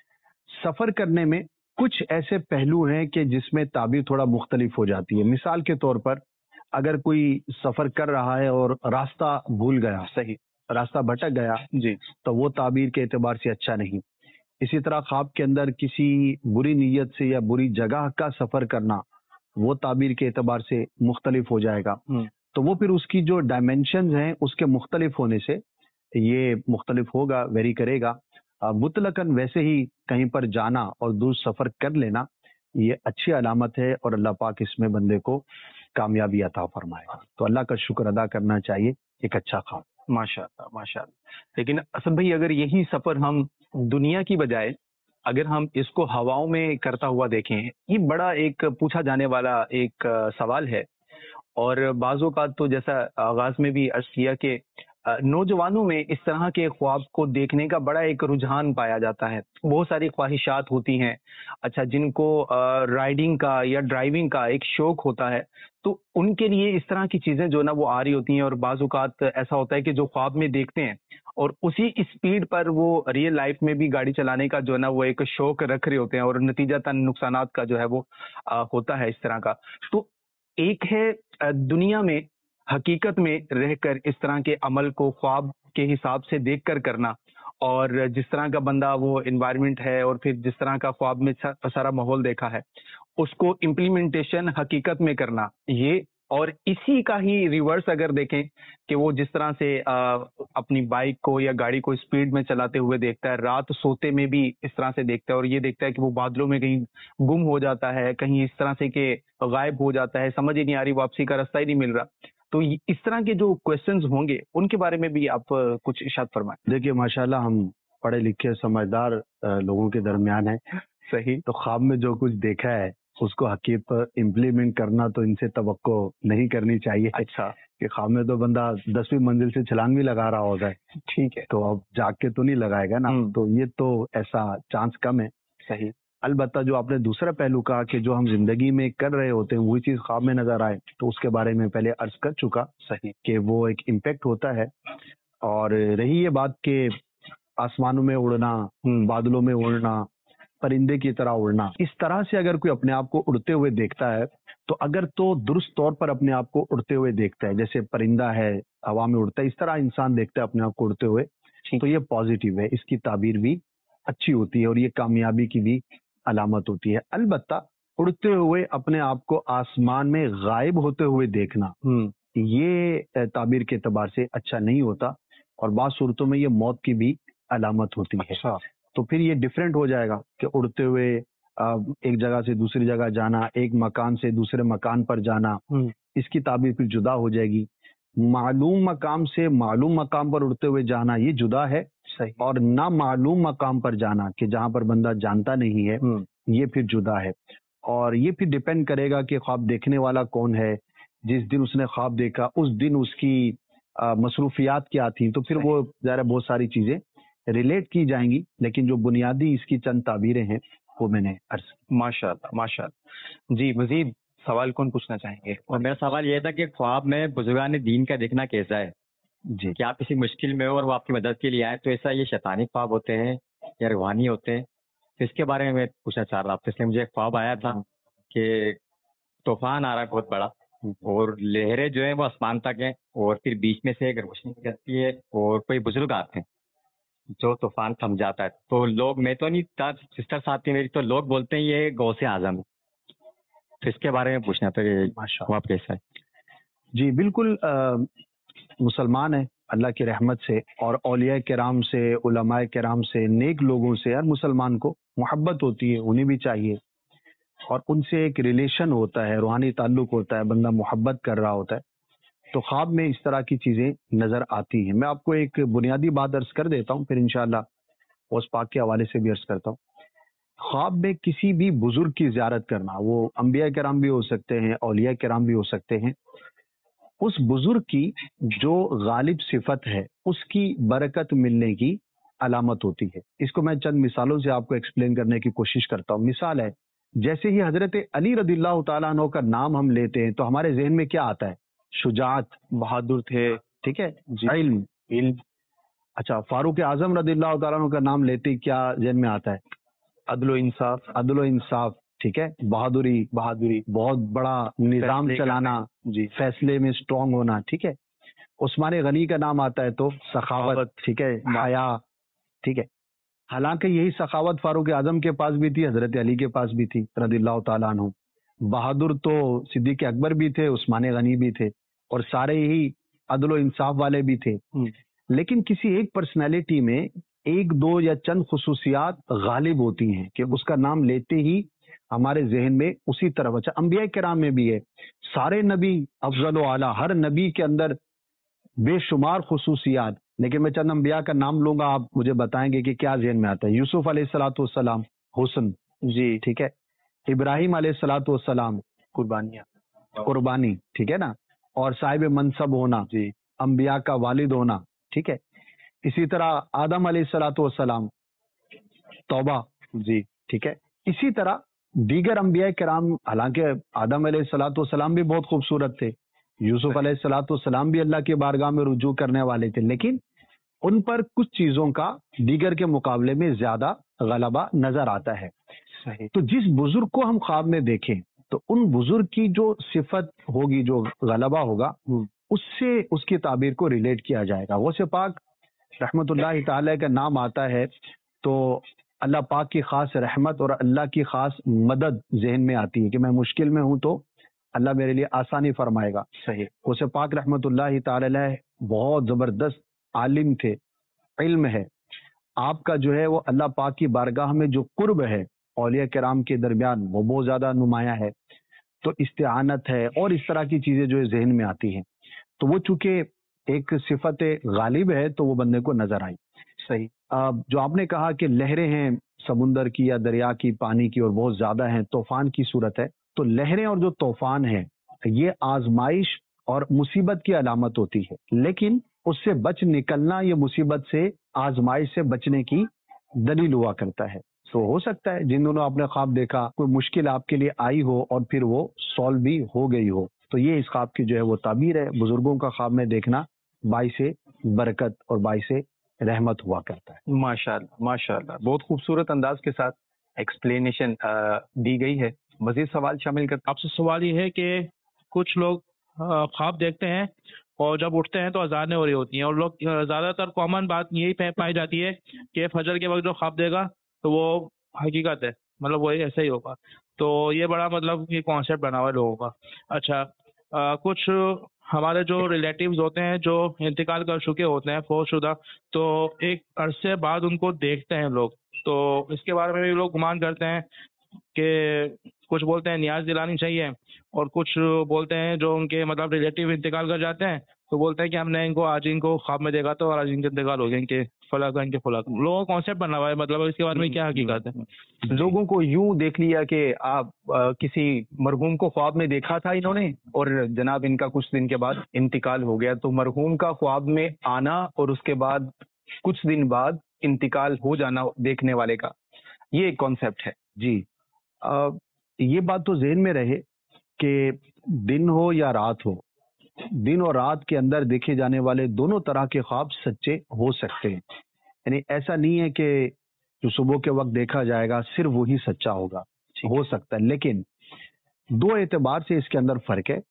سفر کرنے میں کچھ ایسے پہلو ہیں کہ جس میں تعبیر تھوڑا مختلف ہو جاتی ہے. مثال کے طور پر اگر کوئی سفر کر رہا ہے اور راستہ بھول گیا, صحیح راستہ بھٹک گیا, جی, تو وہ تعبیر کے اعتبار سے اچھا نہیں. اسی طرح خواب کے اندر کسی بری نیت سے یا بری جگہ کا سفر کرنا, وہ تعبیر کے اعتبار سے مختلف ہو جائے گا. تو وہ پھر اس کی جو ڈائمینشنز ہیں اس کے مختلف ہونے سے یہ مختلف ہوگا, ویری کرے گا. مطلقاً ویسے ہی کہیں پر جانا اور دور سفر کر لینا یہ اچھی علامت ہے, اور اللہ پاک اس میں بندے کو کامیابی عطا فرمائے گا. تو اللہ کا شکر ادا کرنا چاہیے. ایک اچھا خواب. ماشاء اللہ ماشاء اللہ. لیکن اسد بھائی اگر یہی سفر ہم دنیا کی بجائے اگر ہم اس کو ہواؤں میں کرتا ہوا دیکھیں, یہ بڑا ایک پوچھا جانے والا ایک سوال ہے. اور بعض اوقات تو جیسا آغاز میں بھی عرض کیا کہ نوجوانوں میں اس طرح کے خواب کو دیکھنے کا بڑا ایک رجحان پایا جاتا ہے. بہت ساری خواہشات ہوتی ہیں, اچھا جن کو رائڈنگ کا یا ڈرائیونگ کا ایک شوق ہوتا ہے, تو ان کے لیے اس طرح کی چیزیں جو نا وہ آ رہی ہوتی ہیں. اور بعض اوقات ایسا ہوتا ہے کہ جو خواب میں دیکھتے ہیں اور اسی اسپیڈ پر وہ ریئل لائف میں بھی گاڑی چلانے کا جو ہے نا وہ ایک شوق رکھ رہے ہوتے ہیں, اور نتیجتاً نقصانات کا جو ہے وہ ہوتا ہے اس طرح کا. تو ایک ہے دنیا میں حقیقت میں رہ کر اس طرح کے عمل کو خواب کے حساب سے دیکھ کر کرنا، اور جس طرح کا بندہ وہ انوائرمنٹ ہے اور پھر جس طرح کا خواب میں سارا ماحول دیکھا ہے اس کو امپلیمنٹیشن حقیقت میں کرنا، یہ اور اسی کا ہی ریورس اگر دیکھیں کہ وہ جس طرح سے اپنی بائک کو یا گاڑی کو اسپیڈ میں چلاتے ہوئے دیکھتا ہے، رات سوتے میں بھی اس طرح سے دیکھتا ہے اور یہ دیکھتا ہے کہ وہ بادلوں میں کہیں گم ہو جاتا ہے، کہیں اس طرح سے کہ غائب ہو جاتا ہے، سمجھ ہی نہیں آ رہی، واپسی کا راستہ ہی نہیں مل رہا. تو اس طرح کے جو کوشچنز ہوں گے ان کے بارے میں بھی آپ کچھ ارشاد فرمائیں. دیکھیے ماشاءاللہ ہم پڑھے لکھے سمجھدار لوگوں کے درمیان ہیں. صحیح. تو خواب میں جو کچھ دیکھا ہے اس کو حقیقت پر امپلیمنٹ کرنا تو ان سے توقع نہیں کرنی چاہیے. اچھا. کہ خواب میں تو بندہ 10ویں منزل سے چھلانگ بھی لگا رہا ہوتا ہے. ٹھیک ہے. تو اب جاگ کے تو نہیں لگائے گا نا. تو یہ تو ایسا چانس کم ہے. صحیح. البتہ جو آپ نے دوسرا پہلو کہا کہ جو ہم زندگی میں کر رہے ہوتے ہیں وہی چیز خواب میں نظر آئے، تو اس کے بارے میں پہلے عرض کر چکا. صحیح. کہ وہ ایک امپیکٹ ہوتا ہے. اور رہی یہ بات کہ آسمانوں میں اڑنا، بادلوں میں اڑنا، پرندے کی طرح اڑنا، اس طرح سے اگر کوئی اپنے آپ کو اڑتے ہوئے دیکھتا ہے تو اگر تو درست طور پر اپنے آپ کو اڑتے ہوئے دیکھتا ہے، جیسے پرندہ ہے ہوا میں اڑتا ہے، اس طرح انسان دیکھتا ہے اپنے آپ کو اڑتے ہوئے، تو یہ پازیٹیو ہے، اس کی تعبیر بھی اچھی ہوتی ہے اور یہ کامیابی کی بھی علامت ہوتی ہے. البتہ اڑتے ہوئے اپنے آپ کو آسمان میں غائب ہوتے ہوئے دیکھنا، یہ تعبیر کے اعتبار سے اچھا نہیں ہوتا اور بعض صورتوں میں یہ موت کی بھی علامت ہوتی ہے. تو پھر یہ ڈیفرنٹ ہو جائے گا کہ اڑتے ہوئے ایک جگہ سے دوسری جگہ جانا، ایک مکان سے دوسرے مکان پر جانا، اس کی تعبیر پھر جدا ہو جائے گی. معلوم مقام سے معلوم مقام پر اڑتے ہوئے جانا یہ جدا ہے. صحیح. اور نامعلوم مقام پر جانا کہ جہاں پر بندہ جانتا نہیں ہے یہ پھر جدا ہے. اور یہ پھر ڈیپینڈ کرے گا کہ خواب دیکھنے والا کون ہے، جس دن اس نے خواب دیکھا اس دن اس کی مصروفیات کیا تھیں، تو پھر وہ ظاہر بہت ساری چیزیں ریلیٹ کی جائیں گی. لیکن جو بنیادی اس کی چند تعبیریں ہیں وہ میں نے عرض کی. ماشاءاللہ ماشاءاللہ. جی مزید سوال کون پوچھنا چاہیں گے؟ اور میرا سوال یہ تھا کہ خواب میں بزرگان دین کا دیکھنا کیسا ہے؟ جی. کہ آپ کسی مشکل میں ہو اور وہ آپ کی مدد کے لیے آئے، تو ایسا یہ شیطانی خواب ہوتے ہیں یا روحانی ہوتے ہیں؟ تو اس کے بارے میں پوچھنا چاہ رہا تھا. اس لیے مجھے ایک خواب آیا تھا کہ طوفان آ رہا ہے بہت بڑا اور لہریں جو ہیں وہ آسمان تک ہیں، اور پھر بیچ میں سے ایک روشنی نکلتی ہے اور کوئی بزرگ آتے ہیں جو طوفان تھم جاتا ہے. تو لوگ، میں تو نہیں تھا، سسٹر ساتھ تھی میری، تو لوگ بولتے ہیں یہ غوث اعظم ہے. تو اس کے بارے میں پوچھنا تھا کہ خواب کیسا ہے؟ جی بالکل. مسلمان ہیں اللہ کی رحمت سے، اور اولیاء کرام سے، علماء کرام سے، نیک لوگوں سے ہر مسلمان کو محبت ہوتی ہے، انہیں بھی چاہیے، اور ان سے ایک ریلیشن ہوتا ہے، روحانی تعلق ہوتا ہے، بندہ محبت کر رہا ہوتا ہے. تو خواب میں اس طرح کی چیزیں نظر آتی ہیں. میں آپ کو ایک بنیادی بات عرض کر دیتا ہوں، پھر انشاءاللہ اس پاک کے حوالے سے بھی عرض کرتا ہوں. خواب میں کسی بھی بزرگ کی زیارت کرنا، وہ انبیاء کرام بھی ہو سکتے ہیں، اولیاء کرام بھی ہو سکتے ہیں، اس بزرگ کی جو غالب صفت ہے اس کی برکت ملنے کی علامت ہوتی ہے. اس کو میں چند مثالوں سے آپ کو ایکسپلین کرنے کی کوشش کرتا ہوں. مثال ہے، جیسے ہی حضرت علی رضی اللہ تعالیٰ عنہ کا نام ہم لیتے ہیں تو ہمارے ذہن میں کیا آتا ہے؟ شجاعت، بہادر تھے، ٹھیک ہے، علم. اچھا، فاروق اعظم رضی اللہ تعالیٰ عنہ کا نام لیتے ہی کیا ذہن میں آتا ہے؟ عدل و انصاف، ٹھیک ہے، بہادری، بہت بڑا نظام چلانا، جی، فیصلے میں اسٹرانگ ہونا، ٹھیک ہے. عثمان غنی کا نام آتا ہے تو سخاوت، ٹھیک ہے، حیا، ٹھیک ہے. حالانکہ یہی سخاوت فاروق اعظم کے پاس بھی تھی، حضرت علی کے پاس بھی تھی رضی اللہ تعالیٰ عنہ. بہادر تو صدیق اکبر بھی تھے، عثمان غنی بھی تھے، اور سارے ہی عدل و انصاف والے بھی تھے. لیکن کسی ایک پرسنالٹی میں ایک دو یا چند خصوصیات غالب ہوتی ہیں کہ اس کا نام لیتے ہی ہمارے ذہن میں اسی طرف. اچھا، انبیاء کرام میں بھی ہے، سارے نبی افضل و اعلیٰ، ہر نبی کے اندر بے شمار خصوصیات، لیکن میں چند انبیاء کا نام لوں گا، آپ مجھے بتائیں گے کہ کیا ذہن میں آتا ہے. یوسف علیہ الصلوۃ والسلام، حسن، جی، ٹھیک ہے. ابراہیم علیہ الصلوۃ والسلام، قربانی، ٹھیک ہے نا، اور صاحب منصب ہونا، جی، انبیاء کا والد ہونا، ٹھیک ہے. اسی طرح آدم علیہ الصلوۃ والسلام، توبہ، جی، ٹھیک ہے. اسی طرح دیگر انبیاء کرام، حالانکہ آدم علیہ الصلوۃ والسلام بھی بہت خوبصورت تھے، یوسف علیہ الصلوۃ والسلام بھی اللہ کی بارگاہ میں رجوع کرنے والے تھے، لیکن ان پر کچھ چیزوں کا دیگر کے مقابلے میں زیادہ غلبہ نظر آتا ہے. صحیح. تو جس بزرگ کو ہم خواب میں دیکھیں تو ان بزرگ کی جو صفت ہوگی، جو غلبہ ہوگا، اس سے اس کی تعبیر کو ریلیٹ کیا جائے گا. غوث پاک رحمت اللہ تعالی کا نام آتا ہے تو اللہ پاک کی خاص رحمت اور اللہ کی خاص مدد ذہن میں آتی ہے کہ میں مشکل میں ہوں تو اللہ میرے لیے آسانی فرمائے گا. صحیح. غوث پاک رحمت اللہ تعالی علیہ بہت زبردست عالم تھے, علم ہے آپ کا جو ہے وہ اللہ پاک کی بارگاہ میں جو قرب ہے اولیاء کرام کے درمیان وہ بہت زیادہ نمایاں ہے, تو استعانت ہے اور اس طرح کی چیزیں جو ذہن میں آتی ہیں, تو وہ چونکہ ایک صفت غالب ہے تو وہ بندے کو نظر آئی. صحیح. جو آپ نے کہا کہ لہریں ہیں سمندر کی یا دریا کی, پانی کی, اور بہت زیادہ ہیں, طوفان کی صورت ہے, تو لہریں اور جو طوفان ہے یہ آزمائش اور مصیبت کی علامت ہوتی ہے, لیکن اس سے بچ نکلنا یہ مصیبت سے آزمائش سے بچنے کی دلیل ہوا کرتا ہے. تو ہو سکتا ہے جن دونوں آپ نے خواب دیکھا کوئی مشکل آپ کے لیے آئی ہو اور پھر وہ سولو بھی ہو گئی ہو, تو یہ اس خواب کی جو ہے وہ تعبیر ہے. بزرگوں کا خواب میں دیکھنا باعث برکت اور باعث رحمت ہوا کرتا ہے. ماشاءاللہ ماشاءاللہ, بہت خوبصورت انداز کے ساتھ ایکسپلینیشن دی گئی ہے. مزید سوال شامل کرتے آپ سے سوال یہ ہے کہ کچھ لوگ خواب دیکھتے ہیں اور جب اٹھتے ہیں تو اذانیں ہو رہی ہوتی ہیں, اور لوگ زیادہ تر کامن بات یہی پائی جاتی ہے کہ فجر کے وقت جو خواب دے گا تو وہ حقیقت ہے, مطلب وہ ایسا ہی ہوگا. تو یہ بڑا مطلب یہ کانسیپٹ بنا ہوا ہے لوگوں کا. اچھا, کچھ ہمارے جو ریلیٹیوز ہوتے ہیں جو انتقال کر چکے ہوتے ہیں فوت شدہ, تو ایک عرصے بعد ان کو دیکھتے ہیں لوگ, تو اس کے بارے میں بھی لوگ گمان کرتے ہیں کہ کچھ بولتے ہیں نیاز دلانی چاہیے, اور کچھ بولتے ہیں جو ان کے مطلب ریلیٹیو انتقال کر جاتے ہیں تو بولتے ہیں کہ ہم نے ان کو آج ان کو خواب میں دیکھا تو اور آج ان کے انتقال ہو گیا, ان کے فلاں کا ان کے فلاں. لوگوں کا کانسیپٹ بنا ہوا ہے, مطلب اس کے بارے میں کیا حقیقت ہے؟ لوگوں کو یوں دیکھ لیا کہ آپ کسی مرحوم کو خواب میں دیکھا تھا انہوں نے, اور جناب ان کا کچھ دن کے بعد انتقال ہو گیا, تو مرحوم کا خواب میں آنا اور اس کے بعد کچھ دن بعد انتقال ہو جانا دیکھنے والے کا, یہ ایک کانسیپٹ ہے. جی, یہ بات تو ذہن میں رہے کہ دن ہو یا رات ہو, دن اور رات کے اندر دیکھے جانے والے دونوں طرح کے خواب سچے ہو سکتے ہیں. یعنی ایسا نہیں ہے کہ جو صبح کے وقت دیکھا جائے گا صرف وہی سچا ہوگا, ہو سکتا ہے, لیکن دو اعتبار سے اس کے اندر فرق ہے.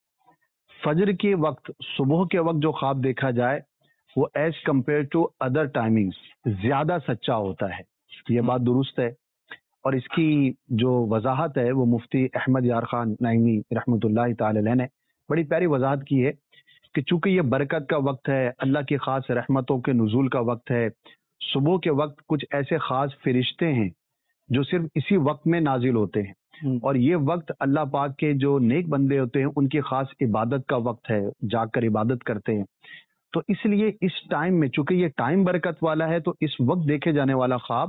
فجر کے وقت, صبح کے وقت جو خواب دیکھا جائے وہ as compare to other timings زیادہ سچا ہوتا ہے, یہ بات درست ہے. اور اس کی جو وضاحت ہے وہ مفتی احمد یار خان نعیمی رحمۃ اللہ تعالی علیہ نے بڑی پیاری وضاحت کی ہے کہ چونکہ یہ برکت کا وقت ہے, اللہ کی خاص رحمتوں کے نزول کا وقت ہے, صبح کے وقت کچھ ایسے خاص فرشتے ہیں جو صرف اسی وقت میں نازل ہوتے ہیں, اور یہ وقت اللہ پاک کے جو نیک بندے ہوتے ہیں ان کی خاص عبادت کا وقت ہے, جاگ کر عبادت کرتے ہیں. تو اس لیے اس ٹائم میں چونکہ یہ ٹائم برکت والا ہے تو اس وقت دیکھے جانے والا خواب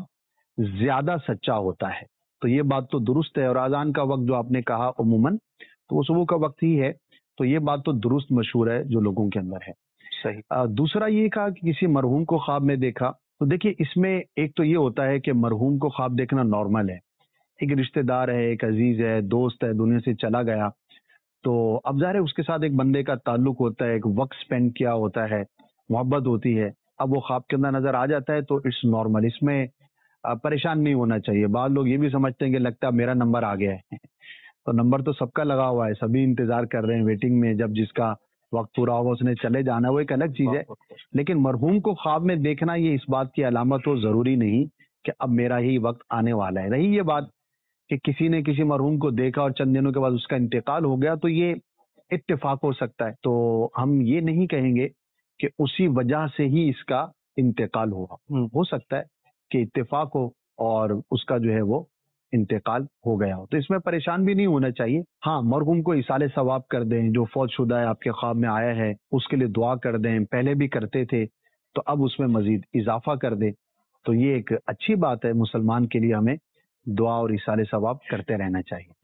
زیادہ سچا ہوتا ہے. تو یہ بات تو درست ہے. اور اذان کا وقت جو آپ نے کہا عموماً تو وہ صبح کا وقت ہی ہے, تو یہ بات تو درست مشہور ہے جو لوگوں کے اندر ہے. صحیح. دوسرا یہ کہا کہ کسی مرحوم کو خواب میں دیکھا, تو دیکھیے اس میں ایک تو یہ ہوتا ہے کہ مرحوم کو خواب دیکھنا نارمل ہے, ایک رشتہ دار ہے, ایک عزیز ہے, دوست ہے, دنیا سے چلا گیا, تو اب ظاہر ہے اس کے ساتھ ایک بندے کا تعلق ہوتا ہے, ایک وقت سپینڈ کیا ہوتا ہے, محبت ہوتی ہے, اب وہ خواب کے اندر نظر آ جاتا ہے تو اٹس نارمل, اس میں پریشان نہیں ہونا چاہیے. بعض لوگ یہ بھی سمجھتے ہیں کہ لگتا ہے میرا نمبر آ گیا ہے, تو نمبر تو سب کا لگا ہوا ہے, سبھی انتظار کر رہے ہیں ویٹنگ میں, جب جس کا وقت پورا ہوگا اس نے چلے جانا, وہ ایک الگ چیز ہے. لیکن مرحوم کو خواب میں دیکھنا یہ اس بات کی علامت ہو ضروری نہیں کہ اب میرا ہی وقت آنے والا ہے. رہی یہ بات کہ کسی نے کسی مرحوم کو دیکھا اور چند دنوں کے بعد اس کا انتقال ہو گیا, تو یہ اتفاق ہو سکتا ہے, تو ہم یہ نہیں کہیں گے کہ اسی وجہ سے ہی اس کا انتقال ہوا. ہو سکتا ہے کہ اتفاق ہو اور اس کا جو ہے وہ انتقال ہو گیا ہو, تو اس میں پریشان بھی نہیں ہونا چاہیے. ہاں, مرحوم کو ایصال ثواب کر دیں, جو فوت شدہ ہے آپ کے خواب میں آیا ہے اس کے لیے دعا کر دیں, پہلے بھی کرتے تھے تو اب اس میں مزید اضافہ کر دیں, تو یہ ایک اچھی بات ہے. مسلمان کے لیے ہمیں دعا اور ایصال ثواب کرتے رہنا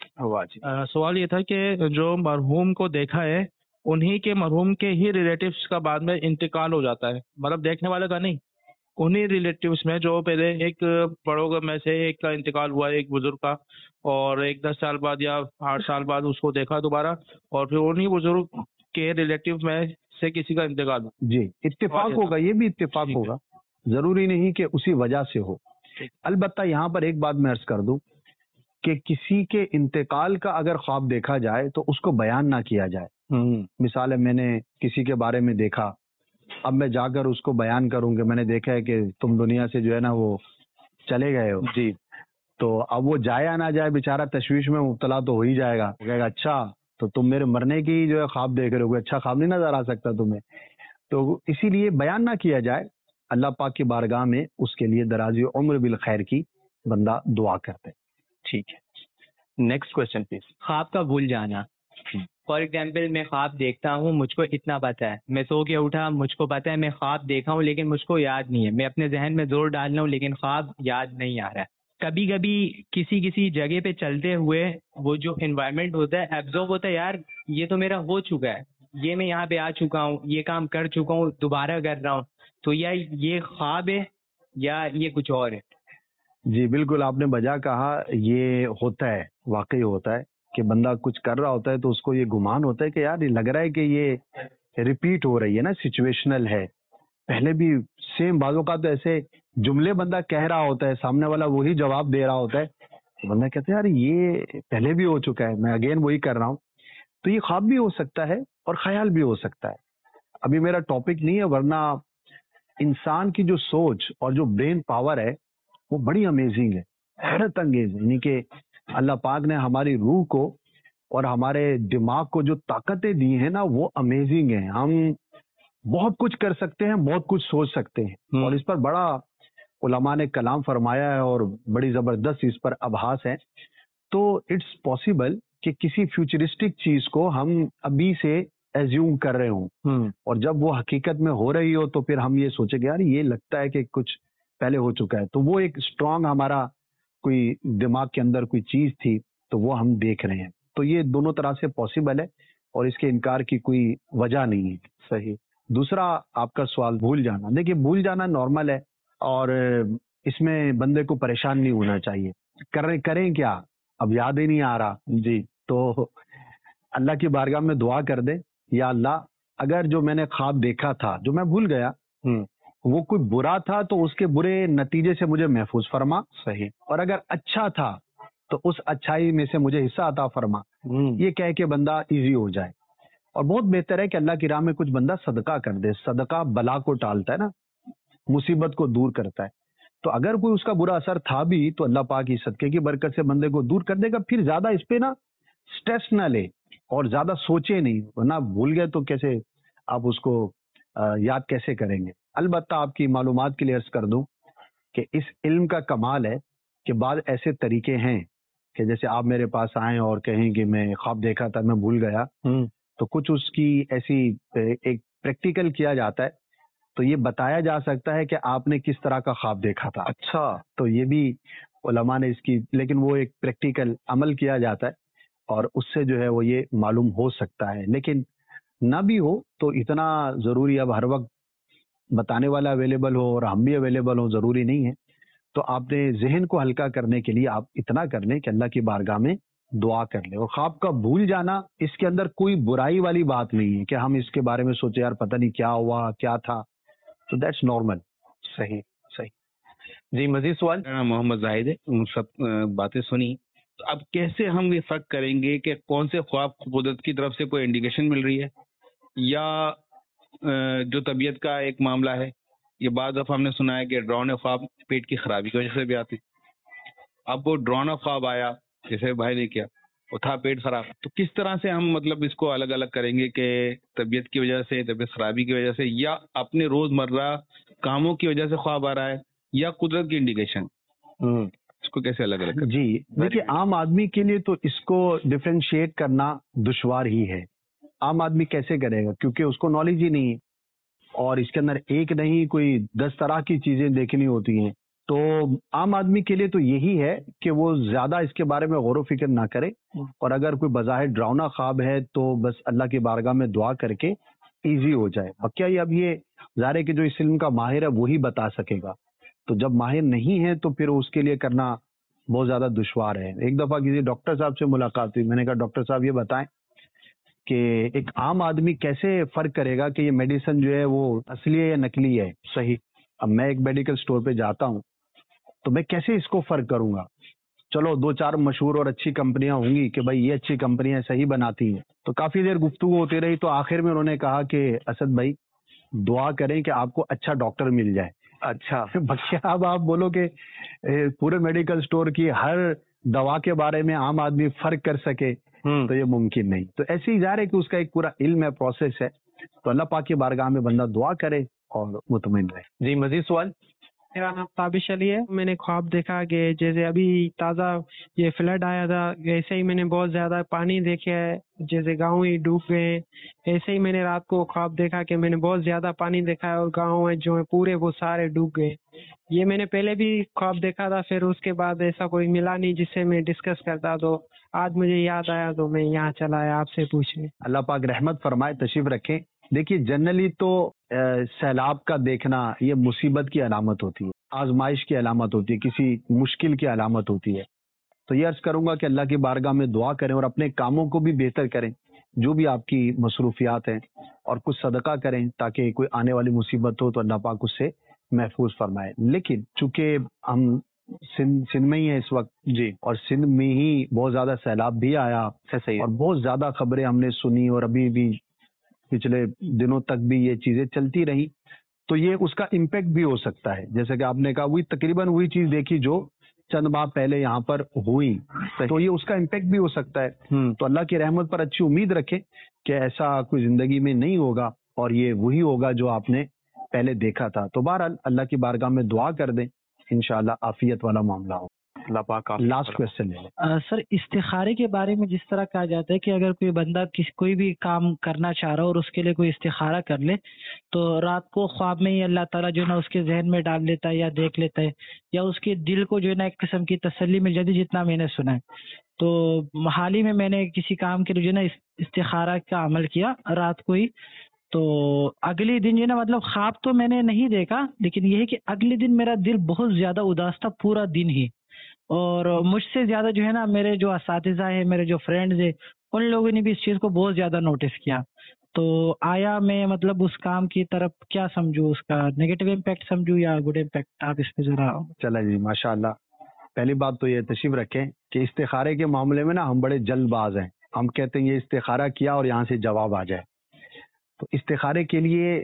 چاہیے. سوال یہ تھا کہ جو مرحوم کو دیکھا ہے انہی کے مرحوم کے ہی ریلیٹیوز کا بعد میں انتقال ہو جاتا ہے, مطلب دیکھنے والے کا نہیں, انہی ریلیٹیوز میں جو پہلے ایک بڑوں میں سے ایک کا انتقال ہوا ہے, ایک بزرگ کا, اور ایک 10 سال بعد یا 8 سال بعد اس کو دیکھا دوبارہ, اور پھر انہی بزرگ کے ریلیٹیو میں سے کسی کا انتقال ہوا. جی, اتفاق ہوگا, یہ بھی اتفاق ہوگا, ضروری نہیں کہ اسی وجہ سے ہو. البتہ یہاں پر ایک بات میں عرض کر دوں کہ کسی کے انتقال کا اگر خواب دیکھا جائے تو اس کو بیان نہ کیا جائے. مثال ہے میں نے کسی کے بارے میں دیکھا, اب میں جا کر اس کو بیان کروں کہ میں نے دیکھا ہے کہ تم دنیا سے جو ہے نا وہ چلے گئے ہو جی, تو اب وہ جائے یا نہ جائے بیچارہ تشویش میں مبتلا تو ہو ہی جائے گا. کہے گا اچھا تو تم میرے مرنے کی جو ہے خواب دیکھ رہے ہو, اچھا خواب نہیں نظر آ سکتا تمہیں. تو اسی لیے بیان نہ کیا جائے. اللہ پاک کی بارگاہ میں اس کے لیے درازی عمر بالخیر کی بندہ دعا کرتے. ٹھیک ہے, نیکسٹ کوشچن پلیز. خواب کا بھول جانا. فار ایگزامپل میں خواب دیکھتا ہوں, مجھ کو اتنا پتا ہے, میں سو کے اٹھا, مجھ کو پتا ہے میں خواب دیکھا ہوں لیکن مجھ کو یاد نہیں ہے. میں اپنے ذہن میں زور ڈال رہا ہوں لیکن خواب یاد نہیں آ رہا ہے. کبھی کبھی کسی جگہ پہ چلتے ہوئے وہ جو انوائرمنٹ ہوتا ہے ایبزارب ہوتا ہے, یار یہ تو میرا ہو چکا ہے, یہ میں یہاں پہ آ چکا ہوں, یہ کام کر چکا ہوں, دوبارہ کر رہا ہوں, تو یا یہ خواب ہے یا یہ کچھ اور ہے. جی بالکل آپ نے بجا کہا, یہ ہوتا ہے, واقعی ہوتا ہے کہ بندہ کچھ کر رہا ہوتا ہے تو اس کو یہ گمان ہوتا ہے کہ یار یہ لگ رہا ہے کہ یہ ریپیٹ ہو رہی ہے نا, سچویشنل ہے. پہلے بھی سیم بعض اوقات ایسے جملے بندہ کہہ رہا ہوتا ہے, سامنے والا وہی جواب دے رہا ہوتا ہے, تو بندہ کہتا ہے یار یہ پہلے بھی ہو چکا ہے, میں اگین وہی کر رہا ہوں. تو یہ خواب بھی ہو سکتا ہے اور خیال بھی ہو سکتا ہے. ابھی میرا ٹاپک نہیں ہے, ورنہ انسان کی جو سوچ اور جو برین پاور ہے وہ بڑی امیزنگ ہے, حیرت انگیز. یعنی کہ اللہ پاک نے ہماری روح کو اور ہمارے دماغ کو جو طاقتیں دی ہیں نا وہ امیزنگ ہیں. ہم بہت کچھ کر سکتے ہیں, بہت کچھ سوچ سکتے ہیں, اور اس پر بڑا علماء نے کلام فرمایا ہے اور بڑی زبردست اس پر ابحاث ہیں. تو اٹس پاسبل کہ کسی فیوچرسٹک چیز کو ہم ابھی سے ایزیوم کر رہے ہوں, اور جب وہ حقیقت میں ہو رہی ہو تو پھر ہم یہ سوچیں گے یار یہ لگتا ہے کہ کچھ پہلے ہو چکا ہے. تو وہ ایک اسٹرانگ ہمارا کوئی دماغ کے اندر کوئی چیز تھی تو وہ ہم دیکھ رہے ہیں. تو یہ دونوں طرح سے پاسبل ہے اور اس کے انکار کی کوئی وجہ نہیں ہے. صحیح. دوسرا آپ کا سوال بھول جانا. دیکھیے بھول جانا نارمل ہے اور اس میں بندے کو پریشان نہیں ہونا چاہیے. کریں کیا, اب یاد ہی نہیں آ رہا جی, تو اللہ کی بارگاہ میں دعا کر دیں, یا اللہ اگر جو میں نے خواب دیکھا تھا جو میں بھول گیا وہ کوئی برا تھا تو اس کے برے نتیجے سے مجھے محفوظ فرما. صحیح. اور اگر اچھا تھا تو اس اچھائی میں سے مجھے حصہ عطا فرما. یہ کہہ کے بندہ ایزی ہو جائے. اور بہت بہتر ہے کہ اللہ کی راہ میں کچھ بندہ صدقہ کر دے. صدقہ بلا کو ٹالتا ہے نا, مصیبت کو دور کرتا ہے. تو اگر کوئی اس کا برا اثر تھا بھی تو اللہ پاک کی صدقے کی برکت سے بندے کو دور کر دے گا. پھر زیادہ اس پہ نا سٹریس نہ لے اور زیادہ سوچے نہیں, ورنہ بھول گئے تو کیسے آپ اس کو یاد کیسے کریں گے. البتہ آپ کی معلومات کے لیے عرض کر دوں کہ اس علم کا کمال ہے کہ بعض ایسے طریقے ہیں کہ جیسے آپ میرے پاس آئیں اور کہیں کہ میں خواب دیکھا تھا میں بھول گیا, تو کچھ اس کی ایسی ایک پریکٹیکل کیا جاتا ہے تو یہ بتایا جا سکتا ہے کہ آپ نے کس طرح کا خواب دیکھا تھا. اچھا, تو یہ بھی علماء نے اس کی, لیکن وہ ایک پریکٹیکل عمل کیا جاتا ہے اور اس سے جو ہے وہ یہ معلوم ہو سکتا ہے. لیکن نہ بھی ہو تو اتنا ضروری اب ہر وقت بتانے والا اویلیبل ہو اور ہم بھی اویلیبل ہوں ضروری نہیں ہے. تو آپ نے ذہن کو ہلکا کرنے کے لیے آپ اتنا کر لیں کہ اللہ کی بارگاہ میں دعا کر لیں. اور خواب کا بھول جانا اس کے اندر کوئی برائی والی بات نہیں ہے کہ ہم اس کے بارے میں سوچے یار پتہ نہیں کیا ہوا کیا تھا, تو دیٹس نارمل. صحیح صحیح. جی مزید سوال. محمد زاہد ہے, سب باتیں سنی, تو اب کیسے ہم یہ فرق کریں گے کہ کون سے خواب قدرت کی طرف سے کوئی انڈیکیشن مل رہی ہے یا جو طبیعت کا ایک معاملہ ہے. یہ بعض دفعہ ہم نے سنا ہے کہ ڈراؤنے خواب پیٹ کی خرابی کی وجہ سے بھی آتی. اب وہ ڈراؤنا خواب آیا جیسے بھائی نے کیا, وہ تھا پیٹ خراب, تو کس طرح سے ہم مطلب اس کو الگ الگ کریں گے کہ طبیعت کی وجہ سے, طبیعت خرابی کی وجہ سے, یا اپنے روز مرہ کاموں کی وجہ سے خواب آ رہا ہے, یا قدرت کی انڈیکیشن, اس کو کیسے الگ الگ کریں؟ جی دیکھیے عام آدمی کے لیے تو اس کو ڈفرینشیٹ کرنا دشوار ہی ہے. عام آدمی کیسے کرے گا کیونکہ اس کو نالج ہی نہیں ہے, اور اس کے اندر ایک نہیں کوئی 10 طرح کی چیزیں دیکھنی ہوتی ہیں. تو عام آدمی کے لیے تو یہی ہے کہ وہ زیادہ اس کے بارے میں غور و فکر نہ کرے, اور اگر کوئی بظاہر ڈراؤنا خواب ہے تو بس اللہ کی بارگاہ میں دعا کر کے ایزی ہو جائے. کیا اب یہ ظاہر ہے کہ جو اس علم کا ماہر ہے وہی بتا سکے گا, تو جب ماہر نہیں ہے تو پھر اس کے لیے کرنا بہت زیادہ دشوار ہے. ایک دفعہ کسی ڈاکٹر صاحب سے ملاقات ہوئی, میں نے کہا ڈاکٹر صاحب یہ بتائیں کہ ایک عام آدمی کیسے فرق کرے گا کہ یہ میڈیسن جو ہے وہ اصلی ہے یا نکلی ہے. صحیح. اب میں ایک میڈیکل سٹور پہ جاتا ہوں تو میں کیسے اس کو فرق کروں گا چلو 2-4 مشہور اور اچھی کمپنیاں ہوں گی کہ بھائی یہ اچھی کمپنیاں صحیح بناتی ہیں. تو کافی دیر گفتگو ہوتی رہی تو آخر میں انہوں نے کہا کہ اسد بھائی دعا کریں کہ آپ کو اچھا ڈاکٹر مل جائے. اچھا. بقیہ اب آپ بولو کہ پورے میڈیکل سٹور کی ہر دوا کے بارے میں عام آدمی فرق کر سکے تو یہ ممکن نہیں. تو ایسے ہی ظاہر ہے کہ اس کا ایک پورا علم ہے, پروسیس ہے. تو اللہ پاک کی بارگاہ میں بندہ دعا کرے اور مطمئن رہے. جی مزید سوال. میرا نام تابش علی ہے. میں نے خواب دیکھا کہ جیسے ابھی تازہ یہ فلڈ آیا تھا, ایسے ہی میں نے بہت زیادہ پانی دیکھا ہے, جیسے گاؤں ہی ڈوب گئے. ایسے ہی میں نے رات کو خواب دیکھا کہ میں نے بہت زیادہ پانی دیکھا ہے اور گاؤں جو ہے پورے وہ سارے ڈوب گئے. یہ میں نے پہلے بھی خواب دیکھا تھا, پھر اس کے بعد ایسا کوئی ملا نہیں جس سے میں ڈسکس کرتا, تو آج مجھے یاد آیا تو میں یہاں چلا آیا آپ سے پوچھنے. اللہ پاک رحمت فرمائے, تشریف رکھیں. دیکھیے جنرلی تو سیلاب کا دیکھنا یہ مصیبت کی علامت ہوتی ہے, آزمائش کی علامت ہوتی ہے, کسی مشکل کی علامت ہوتی ہے. تو یہ عرض کروں گا کہ اللہ کی بارگاہ میں دعا کریں اور اپنے کاموں کو بھی بہتر کریں, جو بھی آپ کی مصروفیات ہیں, اور کچھ صدقہ کریں تاکہ کوئی آنے والی مصیبت ہو تو اللہ پاک اس سے محفوظ فرمائے. لیکن چونکہ ہم سندھ میں ہی ہیں اس وقت جی, اور سندھ میں ہی بہت زیادہ سیلاب بھی آیا اور بہت زیادہ خبریں ہم نے سنی, اور ابھی بھی پچھلے دنوں تک بھی یہ چیزیں چلتی رہی. تو یہ اس کا امپیکٹ بھی ہو سکتا ہے, جیسے کہ آپ نے کہا وہی تقریباً وہی چیز دیکھی جو چند ماہ پہلے یہاں پر ہوئی, تو یہ اس کا امپیکٹ بھی ہو سکتا ہے. تو اللہ کی رحمت پر اچھی امید رکھیں کہ ایسا کوئی زندگی میں نہیں ہوگا, اور یہ وہی ہوگا جو آپ نے پہلے دیکھا تھا. تو بہرحال اللہ کی بارگاہ میں دعا کر دیں, انشاءاللہ عافیت والا معاملہ ہو. اللہ پاک. لاسٹ کوشچن لے لیں سر. استخارے کے بارے میں جس طرح کہا جاتا ہے کہ اگر کوئی بندہ کوئی بھی کام کرنا چاہ رہا ہو اور اس کے لیے کوئی استخارہ کر لے تو رات کو خواب میں ہی اللہ تعالیٰ جو ہے نا اس کے ذہن میں ڈال لیتا ہے یا دیکھ لیتا ہے, یا اس کے دل کو جو ہے نا ایک قسم کی تسلی مل جاتی, جتنا میں نے سنا ہے. تو حال ہی میں نے کسی کام کے لیے جو ہے نا استخارہ کا عمل کیا رات کو ہی, تو اگلے دن جو ہے نا مطلب خواب تو میں نے نہیں دیکھا, لیکن یہ ہے کہ اگلے دن میرا دل بہت زیادہ اداس تھا پورا دن ہی. اور مجھ سے زیادہ جو ہے نا میرے جو اساتذہ ہیں, میرے جو فرینڈز ہیں, ان لوگوں نے بھی اس چیز کو بہت زیادہ نوٹس کیا. تو آیا میں مطلب اس کام کی طرف کیا سمجھوں, اس کا نیگیٹو امپیکٹ سمجھوں یا گڈ امپیکٹ, آپ اس پہ ذرا. چلا جی ماشاء اللہ. پہلی بات تو یہ تشریف رکھیں کہ استخارے کے معاملے میں نا ہم بڑے جلد باز ہیں. ہم کہتے ہیں یہ استخارہ کیا اور یہاں سے جواب آ جائے. تو استخارے کے لیے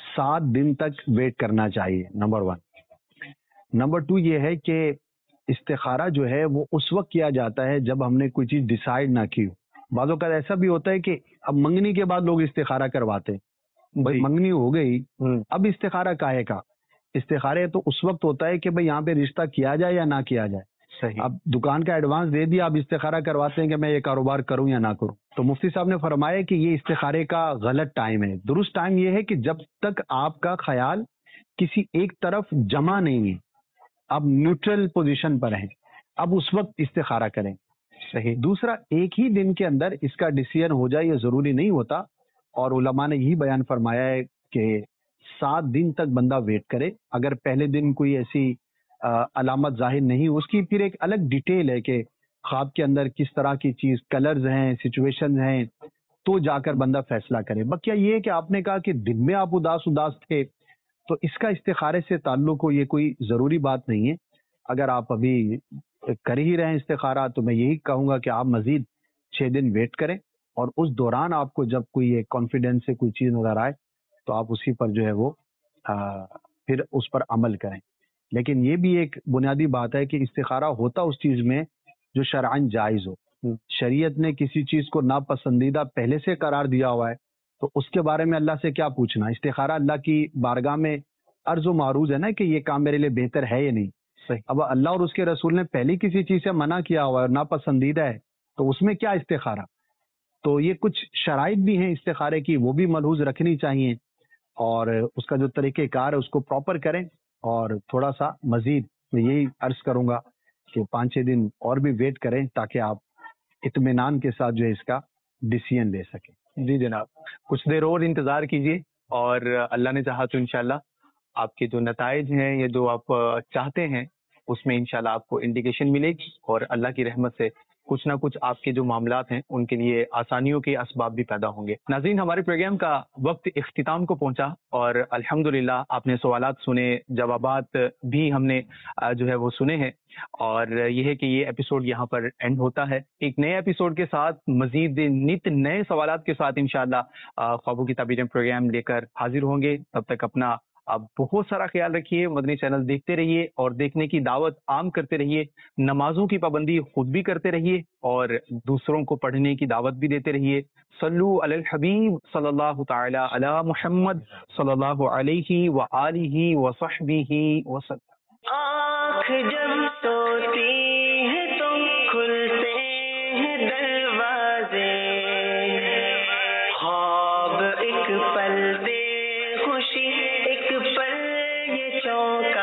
7 دن تک ویٹ کرنا چاہیے, نمبر 1. نمبر 2 یہ ہے کہ استخارہ جو ہے وہ اس وقت کیا جاتا ہے جب ہم نے کوئی چیز ڈیسائیڈ نہ کی ہو. بعض اوقات ایسا بھی ہوتا ہے کہ اب منگنی کے بعد لوگ استخارہ کرواتے ہیں, بھائی منگنی ہو گئی اب استخارہ کاہے کا. استخارے تو اس وقت ہوتا ہے کہ بھائی یہاں پہ رشتہ کیا جائے یا نہ کیا جائے. صحیح. اب دکان کا ایڈوانس دے دیا, اب استخارہ کرواتے ہیں کہ میں یہ کاروبار کروں یا نہ کروں. تو مفتی صاحب نے فرمایا کہ یہ استخارے کا غلط ٹائم ہے. درست ٹائم یہ ہے کہ جب تک آپ کا خیال کسی ایک طرف جمع نہیں ہے, آپ نیوٹرل پوزیشن پر ہیں, اب اس وقت استخارہ کریں. صحیح. دوسرا, ایک ہی دن کے اندر اس کا ڈیسیژن ہو جائے یہ ضروری نہیں ہوتا, اور علماء نے یہی بیان فرمایا ہے کہ 7 دن تک بندہ ویٹ کرے. اگر پہلے دن کوئی ایسی علامت ظاہر نہیں, اس کی پھر ایک الگ ڈیٹیل ہے کہ خواب کے اندر کس طرح کی چیز, کلرز ہیں, سچویشن ہیں, تو جا کر بندہ فیصلہ کرے. بقیہ یہ ہے کہ آپ نے کہا کہ دن میں آپ اداس تھے, تو اس کا استخارے سے تعلق ہو یہ کوئی ضروری بات نہیں ہے. اگر آپ ابھی کر ہی رہے ہیں استخارہ تو میں یہی کہوں گا کہ آپ مزید 6 دن ویٹ کریں, اور اس دوران آپ کو جب کوئی ایک کانفیڈینس سے کوئی چیز نظر آئے تو آپ اسی پر جو ہے وہ پھر اس پر عمل کریں. لیکن یہ بھی ایک بنیادی بات ہے کہ استخارہ ہوتا اس چیز میں جو شرعاً جائز ہو. شریعت نے کسی چیز کو ناپسندیدہ پہلے سے قرار دیا ہوا ہے تو اس کے بارے میں اللہ سے کیا پوچھنا. استخارہ اللہ کی بارگاہ میں عرض و معروض ہے نا کہ یہ کام میرے لیے بہتر ہے یا نہیں. اب اللہ اور اس کے رسول نے پہلی کسی چیز سے منع کیا ہوا ہے اور ناپسندیدہ ہے تو اس میں کیا استخارہ. تو یہ کچھ شرائط بھی ہیں استخارے کی, وہ بھی ملحوظ رکھنی چاہیے, اور اس کا جو طریقہ کار ہے اس کو پراپر کریں. اور تھوڑا سا مزید میں یہی عرض کروں گا کہ 5-6 دن اور بھی ویٹ کریں تاکہ آپ اطمینان کے ساتھ جو ہے اس کا ڈیسیژن لے سکیں. جی جناب, کچھ دیر اور انتظار کیجیے, اور اللہ نے چاہا تو انشاءاللہ آپ کے جو نتائج ہیں یا جو آپ چاہتے ہیں اس میں انشاءاللہ آپ کو انڈیکیشن ملے گی, اور اللہ کی رحمت سے کچھ نہ کچھ آپ کے جو معاملات ہیں ان کے لیے آسانیوں کے اسباب بھی پیدا ہوں گے۔ ناظرین، ہمارے پروگرام کا وقت اختتام کو پہنچا اور الحمدللہ آپ نے سوالات سنے، جوابات بھی ہم نے جو ہے وہ سنے ہیں، اور یہ ہے کہ یہ ایپیسوڈ یہاں پر اینڈ ہوتا ہے۔ ایک نئے ایپیسوڈ کے ساتھ مزید نت نئے سوالات کے ساتھ انشاءاللہ خوابوں کی تعبیریں پروگرام لے کر حاضر ہوں گے۔ تب تک اپنا آپ بہت سارا خیال رکھیے، مدنی چینل دیکھتے رہیے اور دیکھنے کی دعوت عام کرتے رہیے، نمازوں کی پابندی خود بھی کرتے رہیے اور دوسروں کو پڑھنے کی دعوت بھی دیتے رہیے۔ صلو علی الحبیب صلی اللہ تعالی علی محمد صلی اللہ علیہ وآلہ وصحبہ وسلم۔ آنکھ جب سوتی ہے تو کھلتے ہیں دروازے، خواب ایک پل دے خوشی ایک پل یہ چونک